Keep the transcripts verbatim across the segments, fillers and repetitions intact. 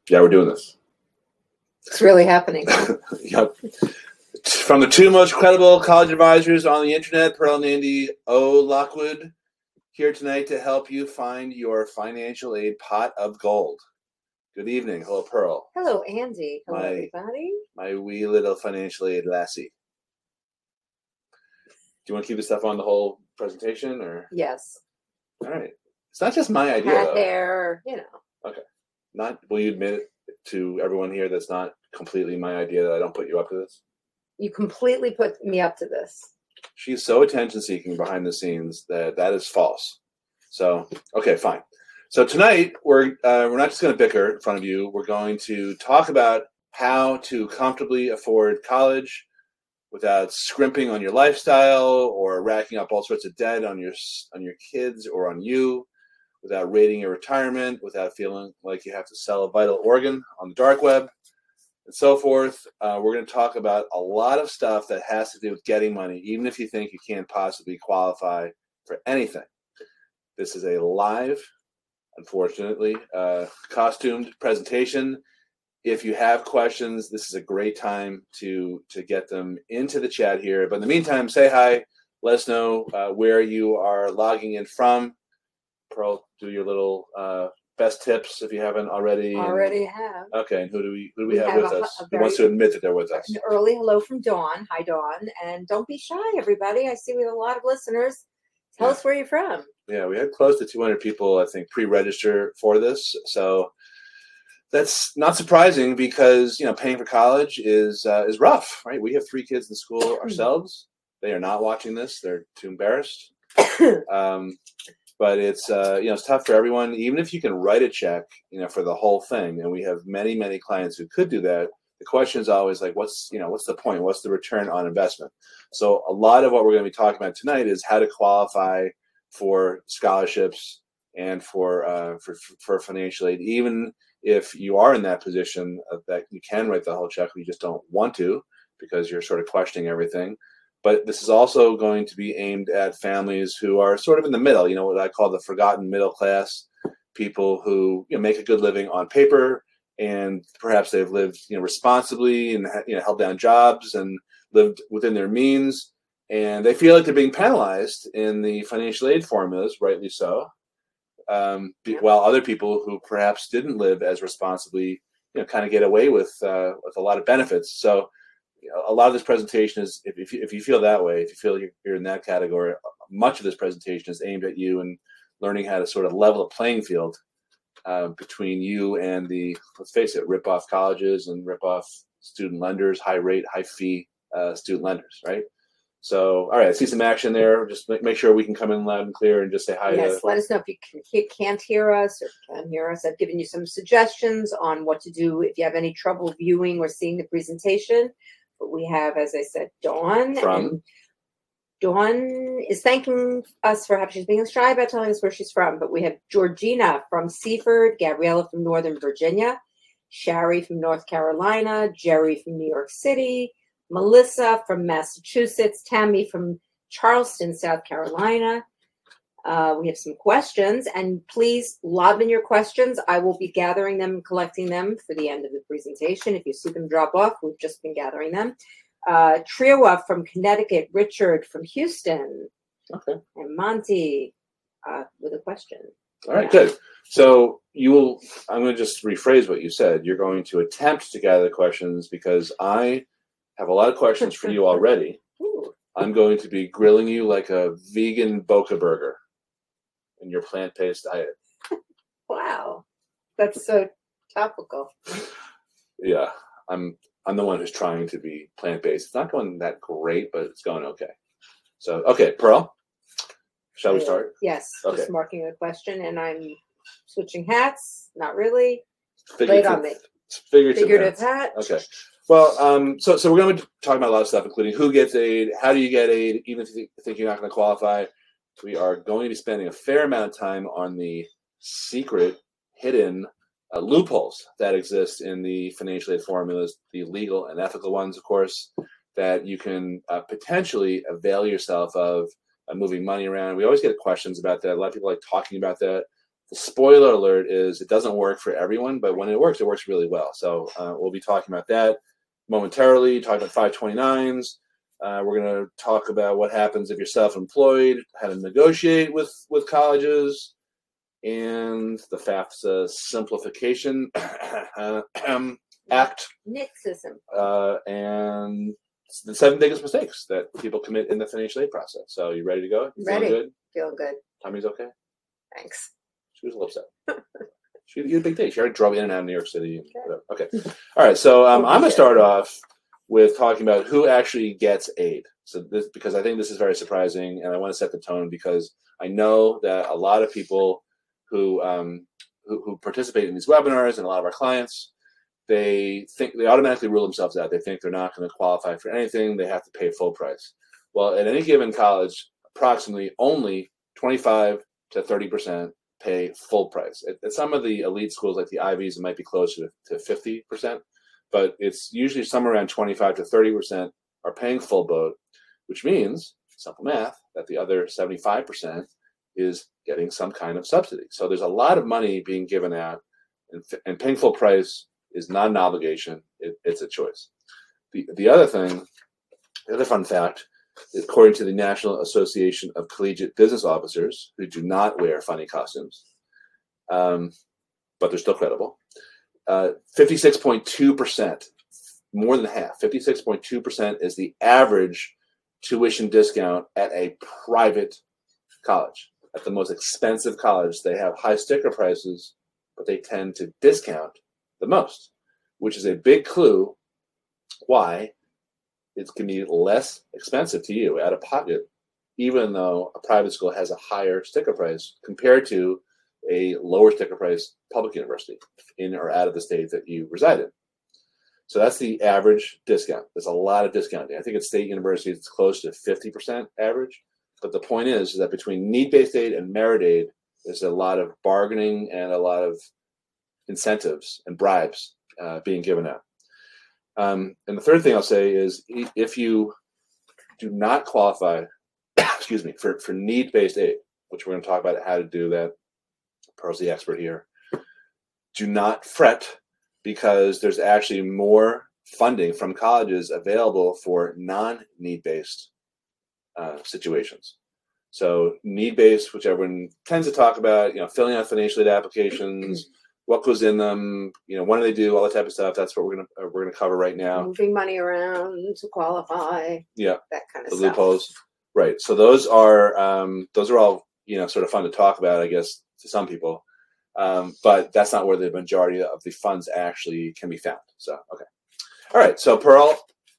Yeah, we're doing this. It's really happening. Yep. From the two most credible college advisors on the internet, Pearl and Andy O. Lockwood, here tonight to help you find your financial aid pot of gold. Good evening. Hello, Pearl. Hello, Andy. Hello, my, everybody. My wee little financial aid lassie. Do you want to keep this stuff on the whole presentation, or? Yes. All right. It's not just my idea, Hat though. hair, you know. Okay. Not. Will you admit it to everyone here that's not completely my idea, that I don't put you up to this? You completely put me up to this. She's so attention-seeking behind the scenes that that is false. So, okay, fine. So tonight we're uh, we're not just going to bicker in front of you. We're going to talk about how to comfortably afford college without scrimping on your lifestyle or racking up all sorts of debt on your on your kids or on you, without raiding your retirement, without feeling like you have to sell a vital organ on the dark web, and so forth. Uh, we're going to talk about a lot of stuff that has to do with getting money, even if you think you can't possibly qualify for anything. This is a live, unfortunately, uh, costumed presentation. If you have questions, this is a great time to to get them into the chat here. But in the meantime, say hi. Let us know uh, where you are logging in from. Pearl, do your little uh, best tips if you haven't already. Already have. Okay, and who do we who do we, We have, have with a- us? a Who very- wants to admit that they're with us? An early hello from Dawn. Hi, Dawn. And don't be shy, everybody. I see we have a lot of listeners. Tell Yeah. us where you're from. Yeah, we had close to two hundred people, I think, pre-register for this. So that's not surprising because, you know, paying for college is uh, is rough, right? We have three kids in school ourselves. They are not watching this. They're too embarrassed. Um, but it's, uh, you know, it's tough for everyone. Even if you can write a check, you know, for the whole thing, and we have many, many clients who could do that, the question is always like, what's, you know, what's the point? What's the return on investment? So a lot of what we're going to be talking about tonight is how to qualify for scholarships and for uh, for for financial aid, even if you are in that position that you can write the whole check, you just don't want to because you're sort of questioning everything. But this is also going to be aimed at families who are sort of in the middle, you know, what I call the forgotten middle class, people who, you know, make a good living on paper, and perhaps they've lived, you know, responsibly and, you know, held down jobs and lived within their means, and they feel like they're being penalized in the financial aid formulas, rightly so, um, be, while other people who perhaps didn't live as responsibly, you know, kind of get away with uh, with a lot of benefits. So, you know, a lot of this presentation is, if if you, if you feel that way, if you feel you're in that category, much of this presentation is aimed at you and learning how to sort of level the playing field uh, between you and the, let's face it, rip-off colleges and rip-off student lenders, high rate, high fee uh, student lenders, right? So, all right, I see some action there. Just make, make sure we can come in loud and clear and just say hi. Yes, to... let us know if you can, he- can't hear us or can hear us. I've given you some suggestions on what to do if you have any trouble viewing or seeing the presentation. But we have, as I said, Dawn. From? And Dawn is thanking us for having, she's being shy about telling us where she's from. But we have Georgina from Seaford, Gabriella from Northern Virginia, Shari from North Carolina, Jerry from New York City, Melissa from Massachusetts, Tammy from Charleston, South Carolina. Uh, we have some questions, and please lob in your questions. I will be gathering them and collecting them for the end of the presentation. If you see them drop off, we've just been gathering them. Uh, Trioa from Connecticut, Richard from Houston, okay, and Monty uh, with a question. All right, good. So you will, I'm going to just rephrase what you said. You're going to attempt to gather the questions because I have a lot of questions for you already. Ooh. I'm going to be grilling you like a vegan Boca burger in your plant-based diet. Wow, that's so topical. Yeah, I'm I'm the one who's trying to be plant-based. It's not going that great, but it's going okay. So, okay, Pearl, shall we start? Yes, okay. Just marking a question, and I'm switching hats. Not really. Figurative, Lay it on me. Figurative, Figurative hat. hat. Okay. Well, um, so so we're going to be talking about a lot of stuff, including who gets aid, how do you get aid, even if you think you're not going to qualify. We are going to be spending a fair amount of time on the secret, hidden uh, loopholes that exist in the financial aid formulas, the legal and ethical ones, of course, that you can uh, potentially avail yourself of uh, moving money around. We always get questions about that. A lot of people like talking about that. spoiler alert is it doesn't work for everyone, but when it works, it works really well. So uh, we'll be talking about that momentarily, talking about five twenty-nines. Uh, we're going to talk about what happens if you're self-employed, how to negotiate with, with colleges, and the FAFSA Simplification Act. Nixism. Uh, and the seven biggest mistakes that people commit in the financial aid process. So you ready to go? You Ready. Feeling good? Feeling good. Tommy's okay? Thanks. She was a little upset. She had a big day. She already drove in and out of New York City. Okay. okay. All right. So um, I'm going to start off with talking about who actually gets aid. So this, because I think this is very surprising, and I want to set the tone because I know that a lot of people who um, who, who participate in these webinars and a lot of our clients, they think they automatically rule themselves out. They think they're not going to qualify for anything. They have to pay full price. Well, at any given college, approximately only twenty-five to thirty percent pay full price. At, at some of the elite schools like the Ivies, it might be closer to, to fifty percent, but it's usually somewhere around twenty-five to thirty percent are paying full boat, which means, simple math, that the other seventy-five percent is getting some kind of subsidy. So there's a lot of money being given out, and, and paying full price is not an obligation. It, it's a choice. The, the other thing, the other fun fact, according to the National Association of Collegiate Business Officers, who do not wear funny costumes, um, but they're still credible, uh, fifty-six point two percent, more than half, fifty-six point two percent is the average tuition discount at a private college. At the most expensive college, they have high sticker prices, but they tend to discount the most, which is a big clue why it can be less expensive to you out of pocket, even though a private school has a higher sticker price compared to a lower sticker price public university in or out of the state that you reside in. So that's the average discount. There's a lot of discounting. I think at state universities, it's close to fifty percent average. But the point is, is that between need-based aid and merit aid, there's a lot of bargaining and a lot of incentives and bribes uh, being given out. Um, and the third thing I'll say is if you do not qualify, excuse me, for, for need-based aid, which we're going to talk about how to do that, Pearl's the expert here, do not fret because there's actually more funding from colleges available for non-need-based uh, situations. So need-based, which everyone tends to talk about, you know, filling out financial aid applications, what goes in them, you know, when do they do, all that type of stuff. That's what we're gonna uh, we're gonna cover right now. Moving money around to qualify. Yeah, that kind of the stuff. loopholes. Right. So those are um, those are all, you know, sort of fun to talk about, I guess, to some people. Um, but that's not where the majority of the funds actually can be found. So okay. All right. So Pearl,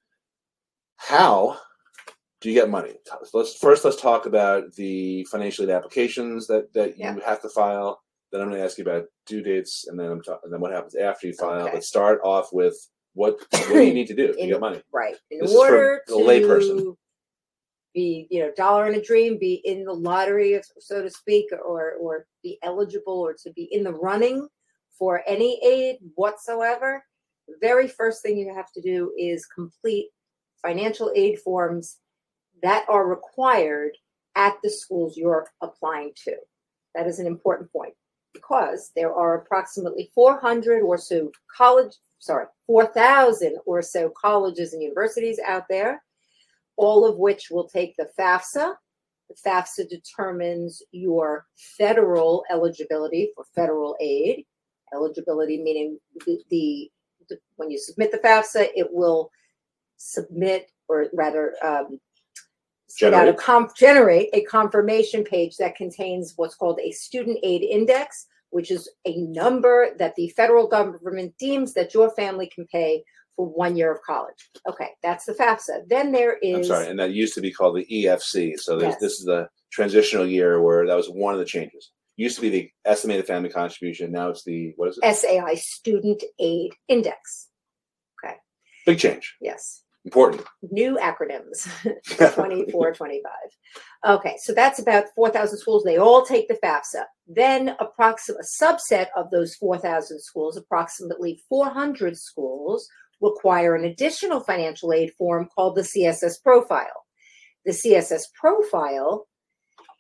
how do you get money? So let's first let's talk about the financial aid applications that that you yeah. have to file. Then I'm going to ask you about due dates, and then I'm ta- and then what happens after you file. Okay. But start off with what what do you need to do to in, get money? Right. In this order is for the layperson. Be, you know, dollar in a dream, be in the lottery, so to speak, or or be eligible or to be in the running for any aid whatsoever. The very first thing you have to do is complete financial aid forms that are required at the schools you're applying to. That is an important point because there are approximately four hundred or so college, sorry, four thousand or so colleges and universities out there, all of which will take the FAFSA. The FAFSA determines your federal eligibility for federal aid. Eligibility meaning the, the, the when you submit the FAFSA, it will submit, or rather, um, generate. A comp- generate a confirmation page that contains what's called a student aid index, which is a number that the federal government deems that your family can pay for one year of college. Okay, that's the FAFSA. Then there is... I'm sorry, and that used to be called the E F C. So yes. this is the transitional year where that was one of the changes. Used to be the estimated family contribution. Now it's the, what is it? S A I, Student Aid Index. Okay. Big change. Yes. Important. New acronyms, twenty-four, twenty-five. Okay, so that's about four thousand schools. They all take the FAFSA. Then approximately a subset of those four thousand schools, approximately four hundred schools, require an additional financial aid form called the C S S profile. The C S S profile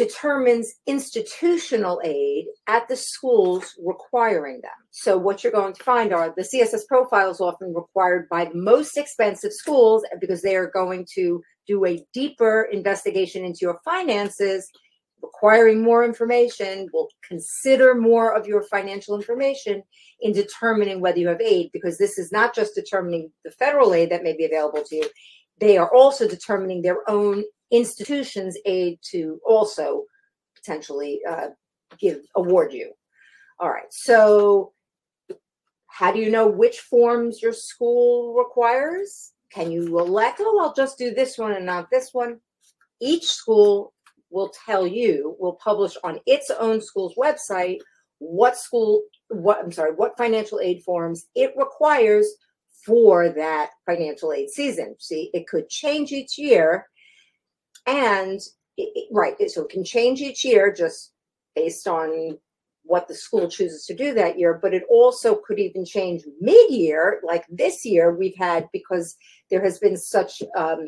determines institutional aid at the schools requiring them. So what you're going to find are the C S S profiles often required by the most expensive schools because they are going to do a deeper investigation into your finances, requiring more information, will consider more of your financial information in determining whether you have aid, because this is not just determining the federal aid that may be available to you. They are also determining their own institutions' aid to also potentially uh, give award you. All right. So how do you know which forms your school requires? Can you elect, oh, I'll just do this one and not this one? Each school will tell you, will publish on its own school's website what school, what I'm sorry, what financial aid forms it requires for that financial aid season. See, it could change each year. And it, it, right, so it can change each year just based on what the school chooses to do that year, but it also could even change mid-year, like this year we've had, because there has been such um,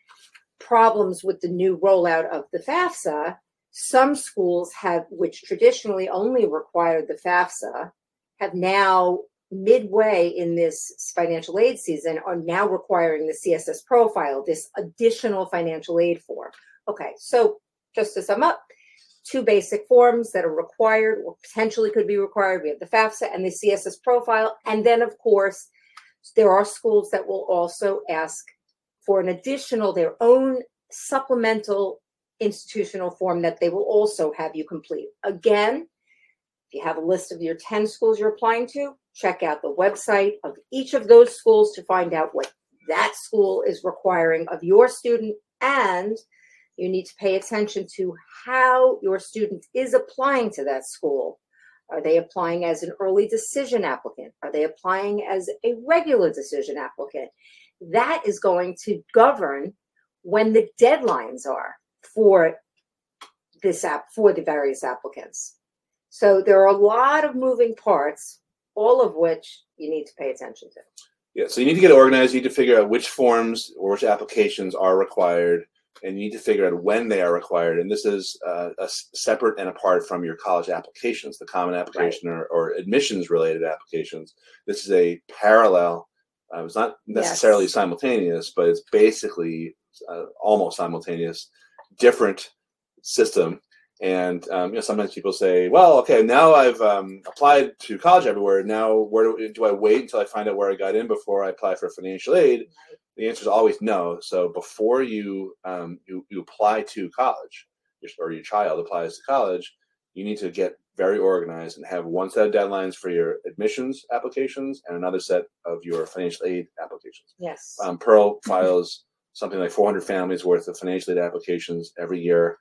problems with the new rollout of the FAFSA. Some schools have, which traditionally only required the FAFSA, have now midway in this financial aid season are now requiring the C S S profile, this additional financial aid form. Okay, so just to sum up, two basic forms that are required or potentially could be required. We have the FAFSA and the C S S profile. And then, of course, there are schools that will also ask for an additional, their own supplemental institutional form that they will also have you complete. Again, if you have a list of your ten schools you're applying to, check out the website of each of those schools to find out what that school is requiring of your student, and you need to pay attention to how your student is applying to that school. Are they applying as an early decision applicant? Are they applying as a regular decision applicant? That is going to govern when the deadlines are for this app, for the various applicants. So there are a lot of moving parts, all of which you need to pay attention to. Yeah, so you need to get organized. You need to figure out which forms or which applications are required, and you need to figure out when they are required. And this is uh, a separate and apart from your college applications, the common application right. or, or admissions-related applications. This is a parallel. Uh, it's not necessarily yes. simultaneous, but it's basically uh, almost simultaneous, different system. And um, you know, sometimes people say, "Well, okay, now I've um, applied to college everywhere. Now, where do, do I wait until I find out where I got in before I apply for financial aid?" The answer is always no. So before you um, you, you apply to college, or your child applies to college, you need to get very organized and have one set of deadlines for your admissions applications and another set of your financial aid applications. Yes. Um, Pearl files something like four hundred families worth of financial aid applications every year.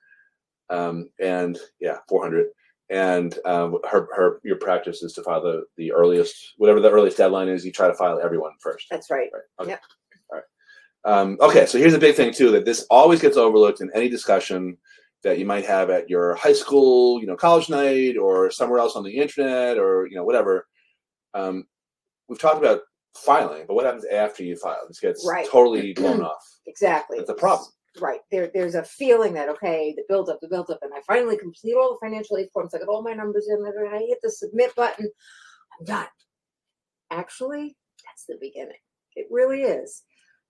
Um, and yeah, four hundred. And um, her, her, your practice is to file the, the earliest, whatever the earliest deadline is, you try to file everyone first. That's right. Right. Okay. Yep. All right. Um, okay. So here's a big thing too, that this always gets overlooked in any discussion that you might have at your high school, you know, college night or somewhere else on the internet or, you know, whatever. Um, we've talked about filing, but what happens after you file? This gets right. totally blown off. Exactly. That's a problem. Right. There, there's a feeling that, okay, the build up, the build up, and I finally complete all the financial aid forms. I got all my numbers in, and I hit the submit button. I'm done. Actually, that's the beginning. It really is.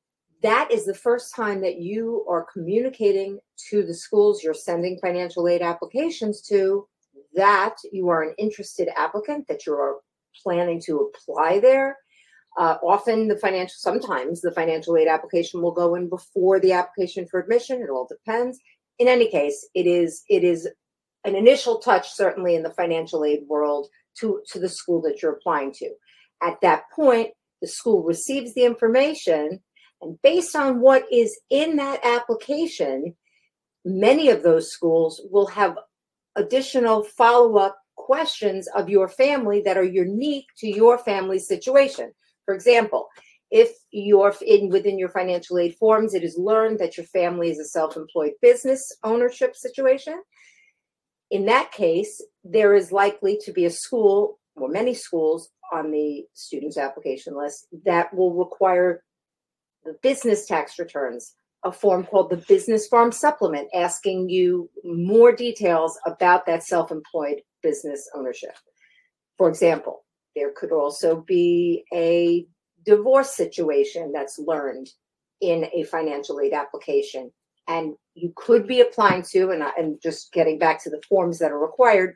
That is the first time that you are communicating to the schools you're sending financial aid applications to that you are an interested applicant, that you are planning to apply there. Uh, often the financial, sometimes the financial aid application will go in before the application for admission. It all depends. In any case, it is it is an initial touch, certainly in the financial aid world, to, to the school that you're applying to. At that point, the school receives the information, and based on what is in that application, many of those schools will have additional follow-up questions of your family that are unique to your family's situation. For example, if you're in within your financial aid forms, it is learned that your family is a self-employed business ownership situation. In that case, there is likely to be a school, or many schools on the student's application list, that will require the business tax returns a form called the Business Farm Supplement, asking you more details about that self-employed business ownership. For example, there could also be a divorce situation that's learned in a financial aid application. And you could be applying to, and, and just getting back to the forms that are required,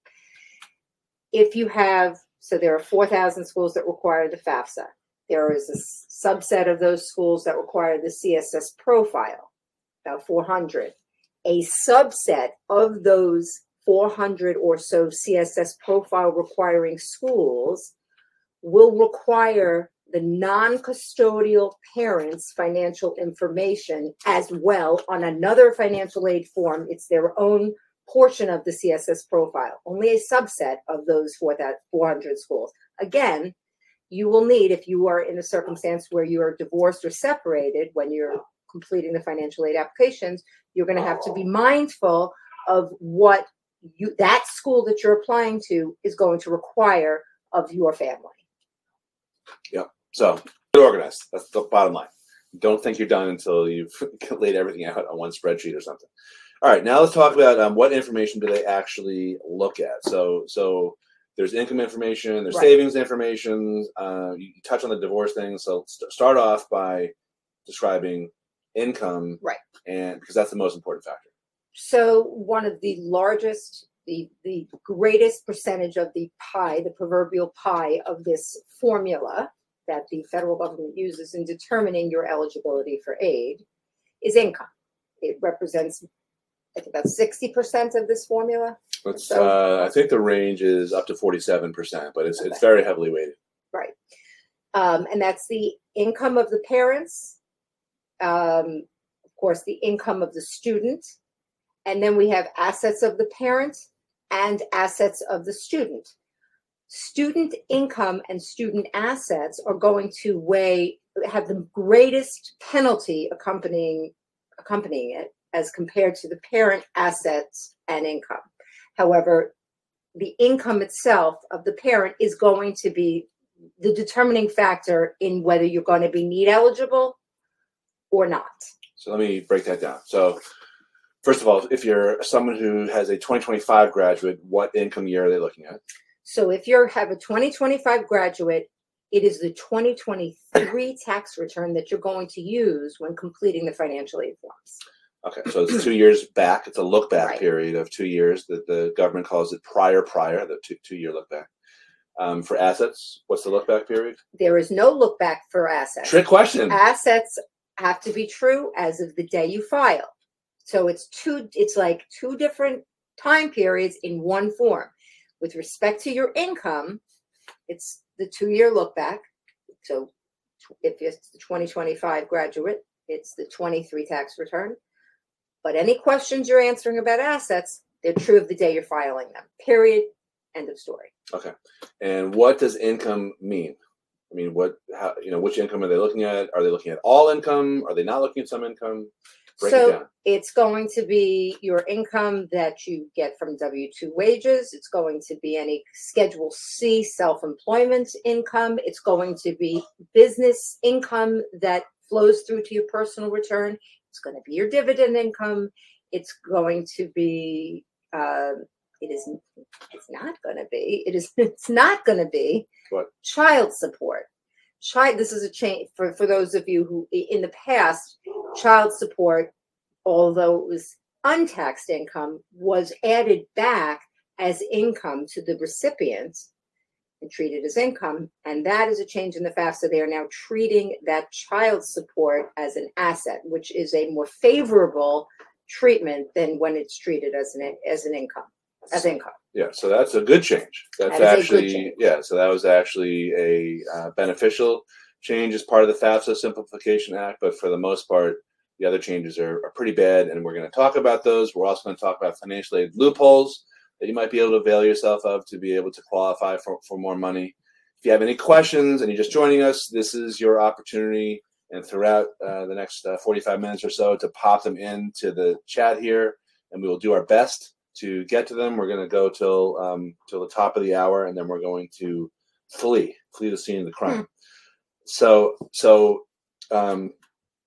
if you have, so there are four thousand schools that require the FAFSA. There is a subset of those schools that require the C S S profile, about four hundred. A subset of those four hundred or so C S S profile requiring schools will require the non-custodial parents' financial information as well on another financial aid form. It's their own portion of the C S S profile, only a subset of those four hundred schools. Again, you will need, if you are in a circumstance where you are divorced or separated when you're completing the financial aid applications, you're going to have to be mindful of what you, that school that you're applying to is going to require of your family. Yep. So get organized. That's the bottom line. Don't think you're done until you've laid everything out on one spreadsheet or something. All right, now let's talk about um, what information do they actually look at. So, so there's income information, there's right. savings information. Uh, you touch on the divorce thing. So st- start off by describing income, right? And because that's the most important factor. So one of the largest, the the greatest percentage of the pie, the proverbial pie of this formula that the federal government uses in determining your eligibility for aid is income. It represents, I think, about sixty percent of this formula. It's, so, uh, I think the range is up to forty-seven percent, but it's okay. It's very heavily weighted. Right. Um, and that's the income of the parents, um, of course, the income of the student, and then we have assets of the parent and assets of the student. Student income and student assets are going to weigh, have the greatest penalty accompanying accompanying it as compared to the parent assets and income. However, the income itself of the parent is going to be the determining factor in whether you're going to be need eligible or not. So let me break that down. So first of all, if you're someone who has a twenty twenty-five graduate, what income year are they looking at? So if you have a twenty twenty-five graduate, it is the twenty twenty-three tax return that you're going to use when completing the financial aid forms. Okay, so it's two years back. It's a look back right. period of two years that the government calls it prior prior, the two, two year look back. Um, for assets, what's the look back period? There is no look back for assets. Trick question. Assets have to be true as of the day you file. So it's two. It's like two different time periods in one form. With respect to your income, it's the two-year look back. So if it's the twenty twenty-five graduate, it's the twenty-three tax return. But any questions you're answering about assets, they're true of the day you're filing them. Period. End of story. Okay. And what does income mean? I mean, what, how, you know, which income are they looking at? Are they looking at all income? Are they not looking at some income? Break so it down. It's going to be your income that you get from W two wages. It's going to be any Schedule C self-employment income. It's going to be business income that flows through to your personal return. It's going to be your dividend income. It's going to be, uh, it is, it's not going to be, it is, it's not going to be what? Child support. Child, this is a change for, for those of you who in the past, child support, although it was untaxed income, was added back as income to the recipient and treated as income. And that is a change in the FAFSA. They are now treating that child support as an asset, which is a more favorable treatment than when it's treated as an as an income, as income. Yeah, so that's a good change. That's that actually, change. yeah, so that was actually a uh, beneficial change as part of the FAFSA Simplification Act. But for the most part, the other changes are, are pretty bad, and we're going to talk about those. We're also going to talk about financial aid loopholes that you might be able to avail yourself of to be able to qualify for, for more money. If you have any questions and you're just joining us, this is your opportunity, and throughout uh, the next uh, forty-five minutes or so, to pop them into the chat here, and we will do our best to get to them. We're going to go till um, till the top of the hour, and then we're going to flee, flee the scene of the crime. Hmm. So, so um,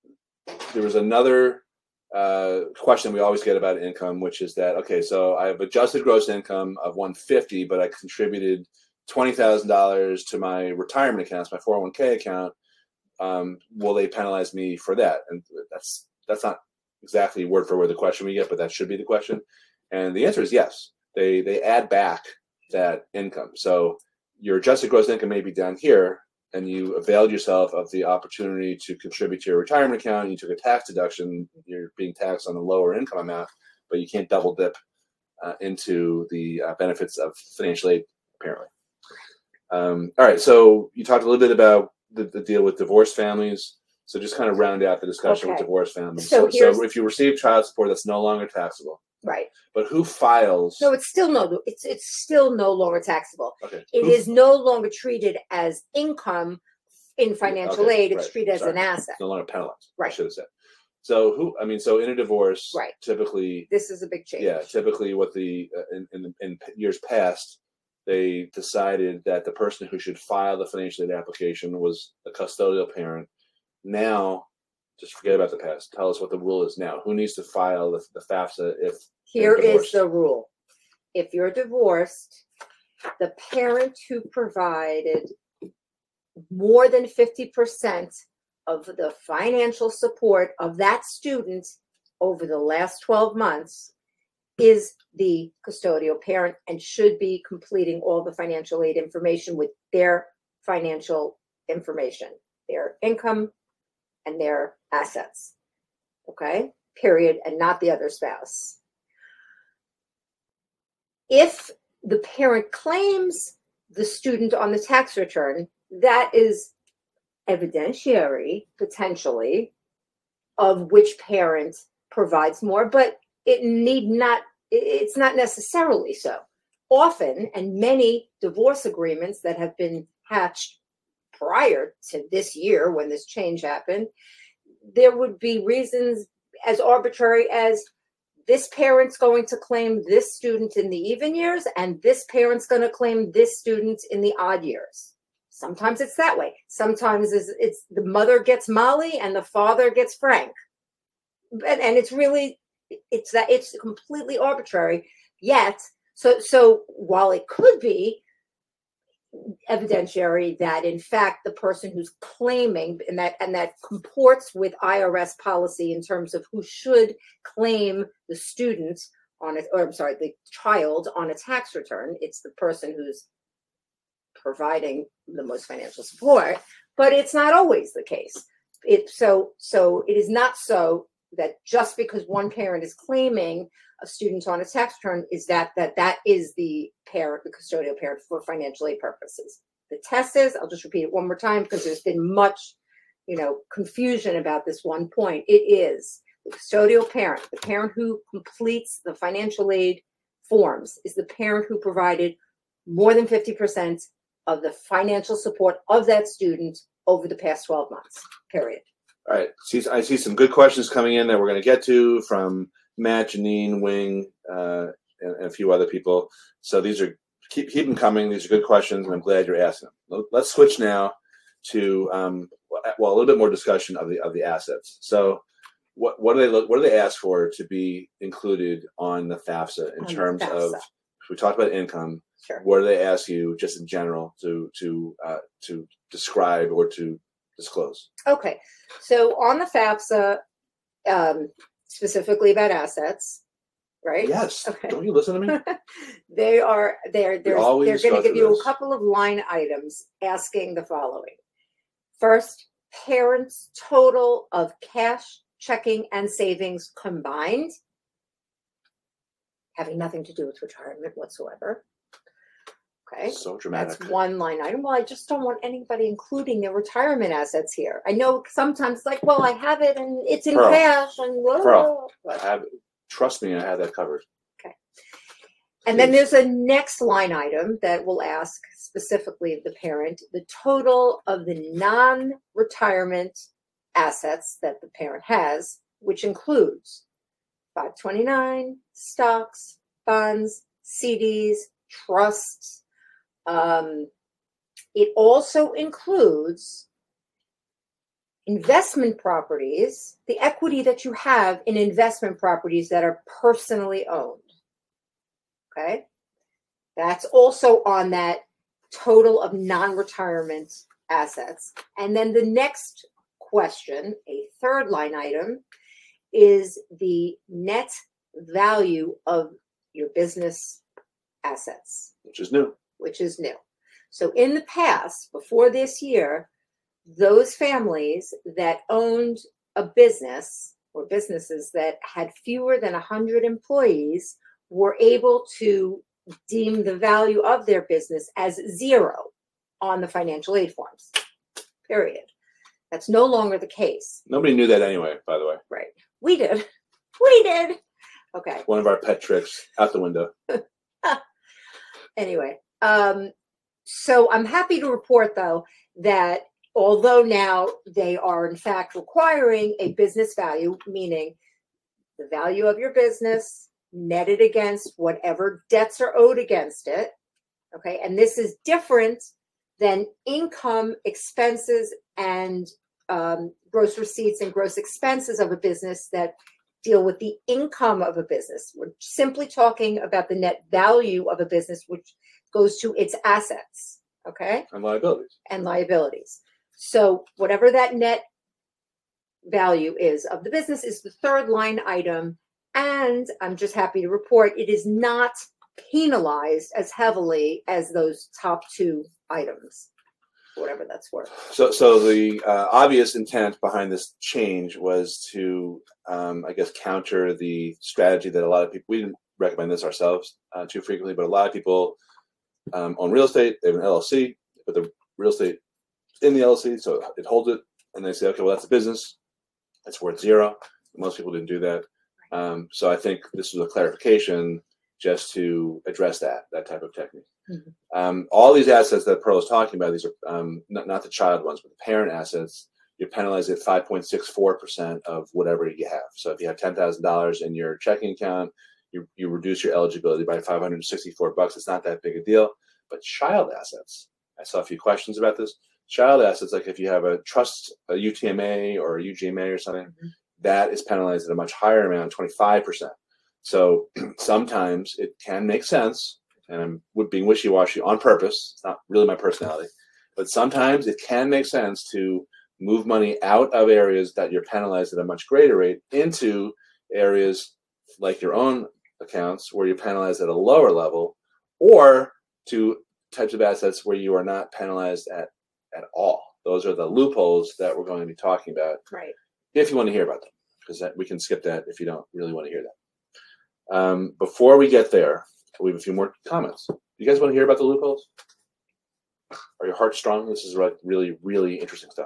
there was another uh, question we always get about income, which is that, okay, so I have adjusted gross income of one hundred fifty thousand dollars, but I contributed twenty thousand dollars to my retirement accounts, my four oh one k account. Um, will they penalize me for that? And that's that's not exactly word for word the question we get, but that should be the question. And the answer is yes. They they add back that income. So your adjusted gross income may be down here, and you availed yourself of the opportunity to contribute to your retirement account. You took a tax deduction. You're being taxed on a lower income amount, but you can't double dip uh, into the uh, benefits of financial aid, apparently. Um, all right. So you talked a little bit about the, the deal with divorced families. So just kind of round out the discussion Okay. with divorced families. So So, so if you receive child support, that's no longer taxable. Right. But who files? No, it's still no. It's it's still no longer taxable. Okay. It Who- is no longer treated as income in financial Okay, aid. It's right. treated as Sorry. an asset. It's no longer penalized. I Right. should have said. So who? I mean, so in a divorce, Right. typically, This is a big change. yeah, typically, what the uh, in, in in years past, they decided that the person who should file the financial aid application was the custodial parent. Now, just forget about the past. Tell us what the rule is now. Who needs to file the, the FAFSA if Here they're is divorced? the rule. If you're divorced, the parent who provided more than fifty percent of the financial support of that student over the last twelve months is the custodial parent and should be completing all the financial aid information with their financial information, their income and their assets. Okay? Period. And not the other spouse. If the parent claims the student on the tax return, that is evidentiary, potentially, of which parent provides more, but it need not, it's not necessarily so. Often, and many divorce agreements that have been hatched prior to this year when this change happened, there would be reasons as arbitrary as this parent's going to claim this student in the even years, and this parent's going to claim this student in the odd years. Sometimes it's that way. Sometimes it's, it's the mother gets Molly and the father gets Frank. And, and it's really, it's that it's completely arbitrary. Yet, so so while it could be evidentiary that in fact the person who's claiming and that and that comports with I R S policy in terms of who should claim the student on it, or I'm sorry, the child on a tax return, it's the person who's providing the most financial support, but it's not always the case. It so so it is not so that just because one parent is claiming a student on a tax return is that that that is the parent, the custodial parent for financial aid purposes. The test is, I'll just repeat it one more time because there's been much, you know, confusion about this one point. It is the custodial parent, the parent who completes the financial aid forms is the parent who provided more than fifty percent of the financial support of that student over the past twelve months, period. All right. See, I see some good questions coming in that we're going to get to from Matt, Janine, Wing, uh, and, and a few other people. So these are, keep, keep them coming. These are good questions, and I'm glad you're asking them. Let's switch now to, um, well, a little bit more discussion of the of the assets. So what what do they look, what do they ask for to be included on the FAFSA in On the terms FAFSA. of, if we talked about income, Sure. what do they ask you just in general to to uh, to describe or to disclose? Okay, so on the FAFSA, um, specifically about assets, right? Yes. Okay. Don't you listen to me? They are they're they're, always they're going go to give through you this. a couple of line items asking the following. First, parents' total of cash, checking, and savings combined, having nothing to do with retirement whatsoever. Okay. So dramatic. That's one line item. Well, I just don't want anybody including their retirement assets here. I know sometimes it's like, well, I have it and it's in Pearl. cash and whoa. Pearl. I But- have, trust me, I have that covered. And then Please. there's a next line item that will ask specifically of the parent the total of the non-retirement assets that the parent has, which includes five twenty-nine, stocks, bonds, C Ds, trusts. Um, it also includes investment properties, the equity that you have in investment properties that are personally owned. Okay? That's also on that total of non-retirement assets. And then the next question, a third line item, is the net value of your business assets. Which is new. Which is new. So in the past, before this year, those families that owned a business or businesses that had fewer than one hundred employees were able to deem the value of their business as zero on the financial aid forms, period. That's no longer the case. Nobody knew that anyway, by the way. Right. We did. We did. Okay. One of our pet tricks out the window. Anyway, um, so I'm happy to report, though, that although now they are, in fact, requiring a business value, meaning the value of your business netted against whatever debts are owed against it, okay? And this is different than income, expenses, and um, gross receipts and gross expenses of a business that deal with the income of a business. We're simply talking about the net value of a business, which goes to its assets, okay? And liabilities. And liabilities. So whatever that net value is of the business is the third line item. And I'm just happy to report it is not penalized as heavily as those top two items, whatever that's worth. So, so the uh, obvious intent behind this change was to, um, I guess, counter the strategy that a lot of people, we didn't recommend this ourselves uh, too frequently, but a lot of people um, own real estate, they have an L L C, but the real estate in the L L C, so it holds it, and they say, okay, well, that's a business, it's worth zero. Most people didn't do that. Um, so I think this was a clarification just to address that, that type of technique. Mm-hmm. Um, all these assets that Pearl is talking about, these are um, not, not the child ones, but the parent assets, you're penalized at five point six four percent of whatever you have. So if you have ten thousand dollars in your checking account, you, you reduce your eligibility by five hundred sixty-four bucks. It's not that big a deal. But child assets, I saw a few questions about this. Child assets, like if you have a trust, a U T M A or a U G M A or something, mm-hmm. that is penalized at a much higher amount, twenty-five percent. So sometimes it can make sense, and I'm being wishy-washy on purpose. It's not really my personality. But sometimes it can make sense to move money out of areas that you're penalized at a much greater rate into areas like your own accounts where you're penalized at a lower level, or to types of assets where you are not penalized at, at all. Those are the loopholes that we're going to be talking about. Right. If you want to hear about them, because we can skip that if you don't really want to hear that. Um, before we get there, we have a few more comments. You guys want to hear about the loopholes? Are your hearts strong? This is like really, really interesting stuff.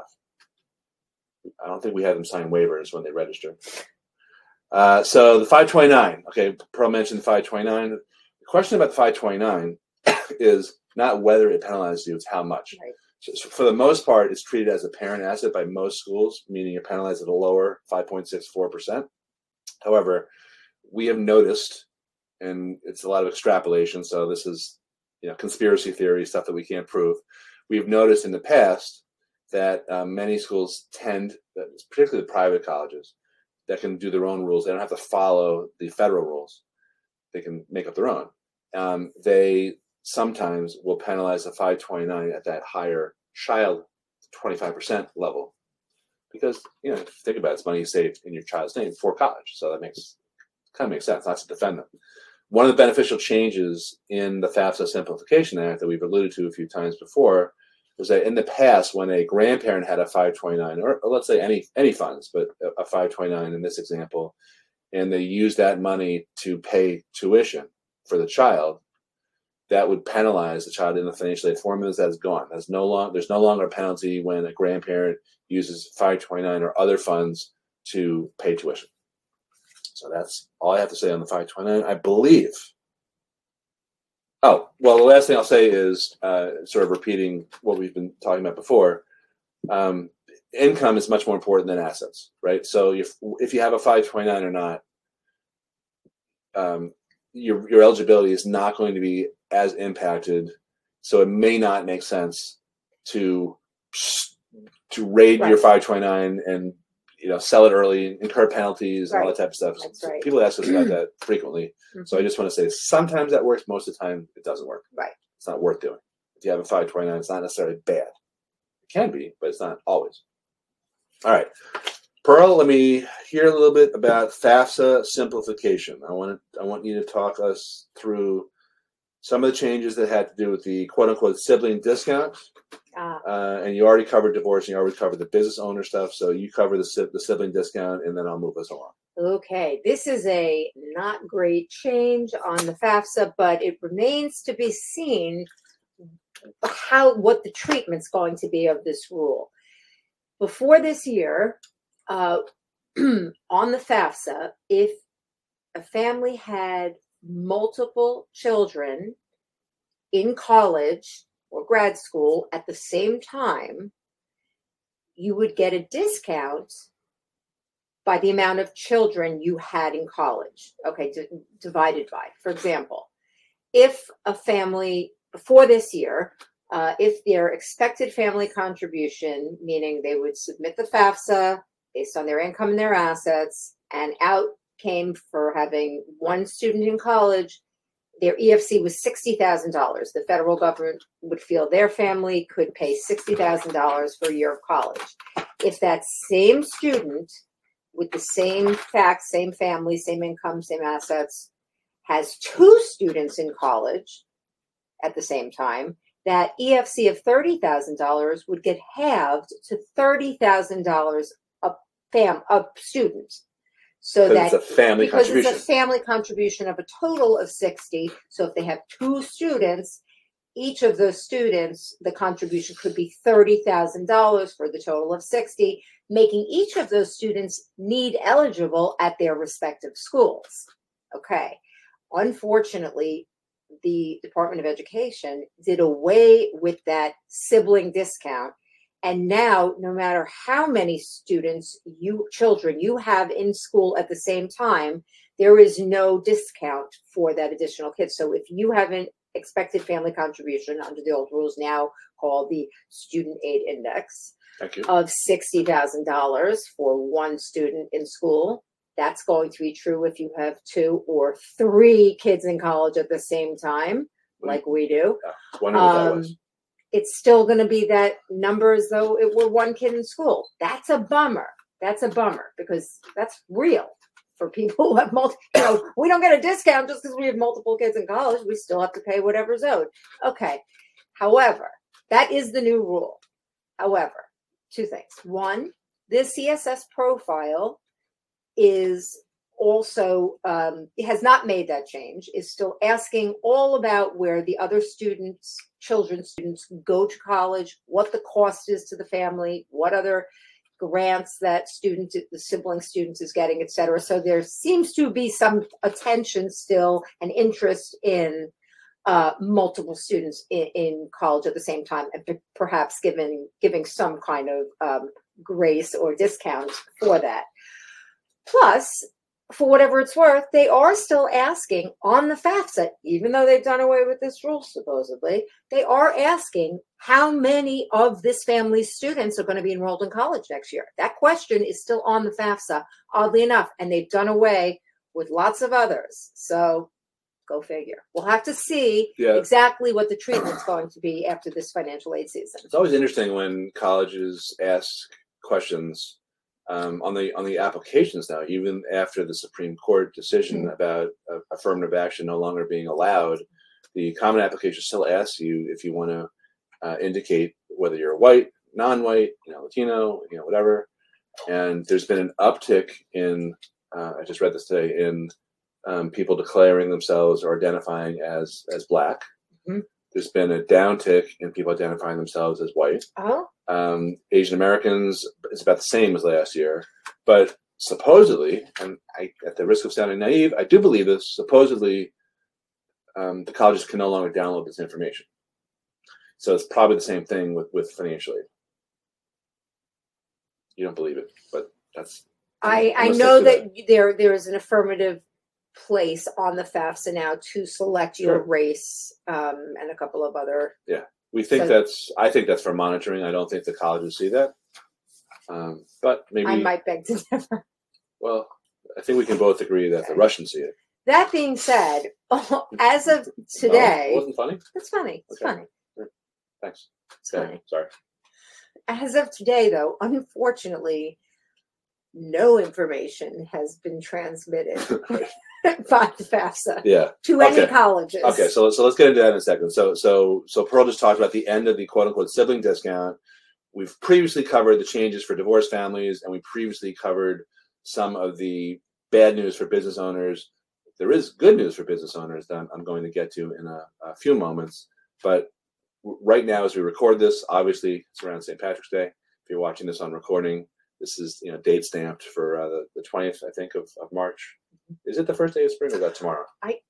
I don't think we had them sign waivers when they registered. Uh, so the five twenty-nine. Okay, Pearl mentioned the five twenty-nine. The question about the five twenty-nine is not whether it penalizes you, it's how much. Right. So for the most part, it's treated as a parent asset by most schools, meaning you're penalized at a lower five point six four percent. However, we have noticed, and it's a lot of extrapolation, so this is, you know, conspiracy theory stuff that we can't prove. We've noticed in the past that um, many schools tend, particularly the private colleges, that can do their own rules. They don't have to follow the federal rules. They can make up their own. Um, they sometimes will penalize the five twenty-nine at that higher child twenty-five percent level. Because, you know, if you think about it, it's money you saved in your child's name for college. So that makes kind of makes sense, not to defend them. One of the beneficial changes in the FAFSA Simplification Act that we've alluded to a few times before was that in the past, when a grandparent had a five twenty-nine, or, or let's say any any funds, but a five twenty-nine in this example, and they used that money to pay tuition for the child, that would penalize the child in the financial aid formulas. That is gone. That's no long, there's no longer a penalty when a grandparent uses five twenty-nine or other funds to pay tuition. So that's all I have to say on the five twenty-nine, I believe. Oh, well, the last thing I'll say is uh, sort of repeating what we've been talking about before. Um, income is much more important than assets, right? So if, if you have a five twenty-nine or not, um, your, your eligibility is not going to be as impacted. So it may not make sense to to raid Right. your five twenty-nine and you know sell it early, incur penalties, and all Right. that type of stuff. That's So right. people ask us about that frequently. So I just want to say sometimes that works. Most of the time, it doesn't work. Right. It's not worth doing. If you have a five twenty-nine, it's not necessarily bad. It can be, but it's not always. All right. Pearl, let me hear a little bit about FAFSA simplification. I want to, I want you to talk us through some of the changes that had to do with the quote-unquote sibling discount. Ah. Uh, and you already covered divorce, and you already covered the business owner stuff. So you cover the, the sibling discount, and then I'll move us along. Okay, this is a not great change on the FAFSA, but it remains to be seen how what the treatment's going to be of this rule. Before this year, uh, on the FAFSA, if a family had multiple children in college or grad school at the same time, you would get a discount by the amount of children you had in college. Okay, d- divided by. For example, if a family before this year, uh, if their expected family contribution, meaning they would submit the FAFSA based on their income and their assets, and out came for having one student in college, their E F C was sixty thousand dollars. The federal government would feel their family could pay sixty thousand dollars for a year of college. If that same student with the same facts, same family, same income, same assets, has two students in college at the same time, that E F C of thirty thousand dollars would get halved to thirty thousand dollars a fam a student. So that it's a family because contribution. it's a family contribution of a total of sixty. So if they have two students, each of those students, the contribution could be thirty thousand dollars for the total of sixty, making each of those students need eligible at their respective schools. Okay. Unfortunately, the Department of Education did away with that sibling discount. And now, no matter how many students, you children you have in school at the same time, there is no discount for that additional kid. So if you have an expected family contribution under the old rules now called the Student Aid Index Thank you. of sixty thousand dollars for one student in school, that's going to be true if you have two or three kids in college at the same time, like we do. Yeah, I was wondering what that Um, was. It's still going to be that number as though it were one kid in school. That's a bummer. That's a bummer because that's real for people who have multiple. You know, we don't get a discount just because we have multiple kids in college. We still have to pay whatever's owed. Okay. However, that is the new rule. However, two things. One, this C S S profile is also um, has not made that change, is still asking all about where the other students, children, students go to college, what the cost is to the family, what other grants that student, the sibling students is getting, et cetera. So there seems to be some attention still and interest in uh, multiple students in, in college at the same time, and p- perhaps giving giving some kind of um, grace or discount for that. Plus, for whatever it's worth, they are still asking on the FAFSA, even though they've done away with this rule, supposedly, they are asking how many of this family's students are going to be enrolled in college next year. That question is still on the FAFSA, oddly enough, and they've done away with lots of others. So go figure. We'll have to see Yeah. exactly what the treatment's going to be after this financial aid season. It's always interesting when colleges ask questions um, on the on the applications now, even after the Supreme Court decision Mm-hmm. about uh, affirmative action no longer being allowed. The Common Application still asks you if you want to uh, indicate whether you're white, non-white, you know, Latino, you know, whatever. And there's been an uptick in, uh, I just read this today, in um, people declaring themselves or identifying as as black. Mm-hmm. There's been a downtick in people identifying themselves as white. Oh, Um, Asian Americans, it's about the same as last year. But supposedly, and I, at the risk of sounding naive, I do believe this, supposedly um, the colleges can no longer download this information. So it's probably the same thing with, with financial aid. You don't believe it, but that's... I, I I'm gonna know stick to that there there is an affirmative place on the FAFSA now to select your Sure. race um, and a couple of other Yeah. we think So- that's. I think that's for monitoring. I don't think the colleges see that. Um, but maybe. I might beg to differ. Well, I think we can both agree that the Okay. Russians see it. That being said, as of No, it today, wasn't funny. it's funny. It's Okay. funny. Thanks. It's Okay, funny. sorry. As of today, though, unfortunately, no information has been transmitted by the FAFSA Yeah. to any Okay. colleges. Okay. So so let's get into that in a second. So so so Pearl just talked about the end of the quote unquote sibling discount. We've previously covered the changes for divorced families, and we previously covered some of the bad news for business owners. There is good news for business owners that I'm, I'm going to get to in a, a few moments. But right now, as we record this, obviously it's around Saint Patrick's Day. If you're watching this on recording, this is you know date stamped for uh, the, the twentieth, I think, of, of March. Is it the first day of spring or is that tomorrow?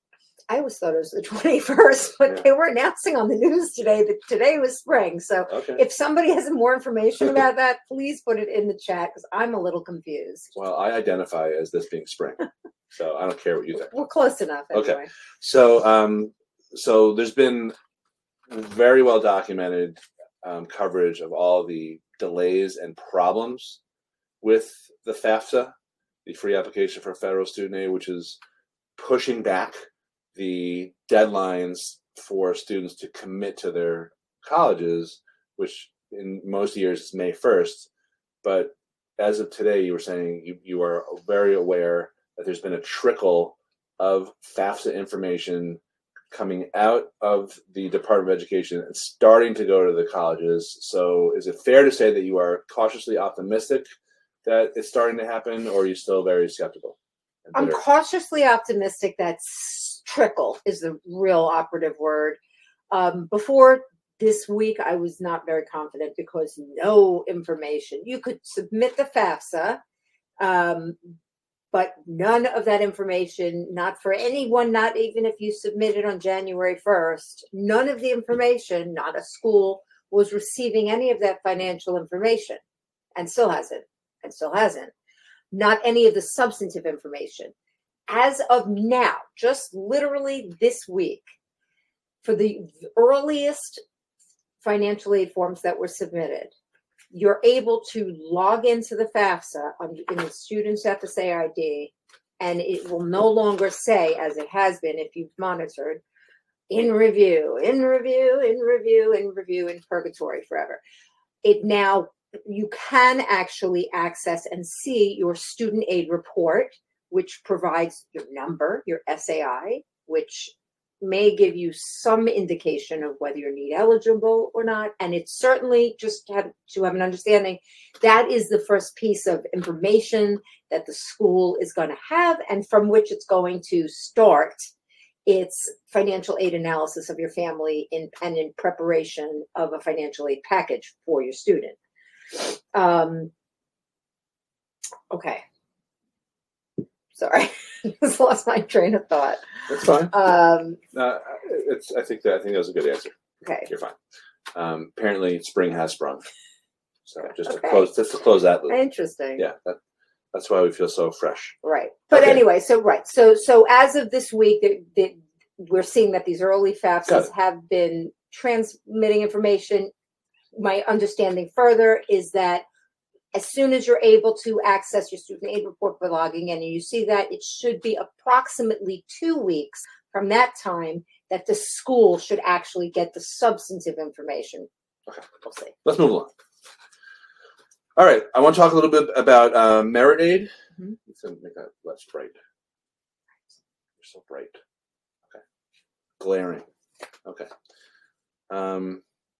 I always thought it was the twenty-first, but Yeah. they were announcing on the news today that today was spring. So Okay. if somebody has more information about that, please put it in the chat because I'm a little confused. Well, I identify as this being spring, so I don't care what you think. We're close enough Okay. anyway. So, um, so there's been very well documented um, coverage of all the delays and problems with the FAFSA, the Free Application for Federal Student Aid, which is pushing back the deadlines for students to commit to their colleges, which in most years is May first. But as of today, you were saying you, you are very aware that there's been a trickle of FAFSA information coming out of the Department of Education and starting to go to the colleges. So is it fair to say that you are cautiously optimistic that it's starting to happen, or are you still very skeptical? and I'm bitter? cautiously optimistic that s- trickle is the real operative word. Um, before this week, I was not very confident because no information. You could submit the FAFSA, um, but none of that information, not for anyone, not even if you submitted on January first, none of the information, not a school, was receiving any of that financial information and still hasn't, and still hasn't. Not any of the substantive information. As of now, just literally this week, for the earliest financial aid forms that were submitted, you're able to log into the FAFSA on, in the student's F S A I D, and it will no longer say, as it has been if you've monitored, in review, in review, in review, in review, in purgatory forever. It now, you can actually access and see your student aid report, which provides your number, your S A I, which may give you some indication of whether you're need eligible or not. And it's certainly, just have to have an understanding, that is the first piece of information that the school is going to have and from which it's going to start its financial aid analysis of your family in, and in preparation of a financial aid package for your student. Um, okay. Sorry, just lost my train of thought. That's fine. Um, Uh, it's. I think that. I think that was a good answer. okay. You're fine. Um, apparently, spring has sprung. So just to Okay. close, just to close that loop. Interesting. Yeah, that, that's why we feel so fresh. Right. But Okay. anyway, so right. So so as of this week, that, that we're seeing that these early Got FAFSAs it. have been transmitting information. My understanding further is that as soon as you're able to access your student aid report by logging in and you see that, it should be approximately two weeks from that time that the school should actually get the substantive information. Okay. We'll see. Let's move along. All right, I want to talk a little bit about uh, Merit Aid. Mhm. Let's make that less bright. You're so bright. Okay. Glaring. Okay. Um,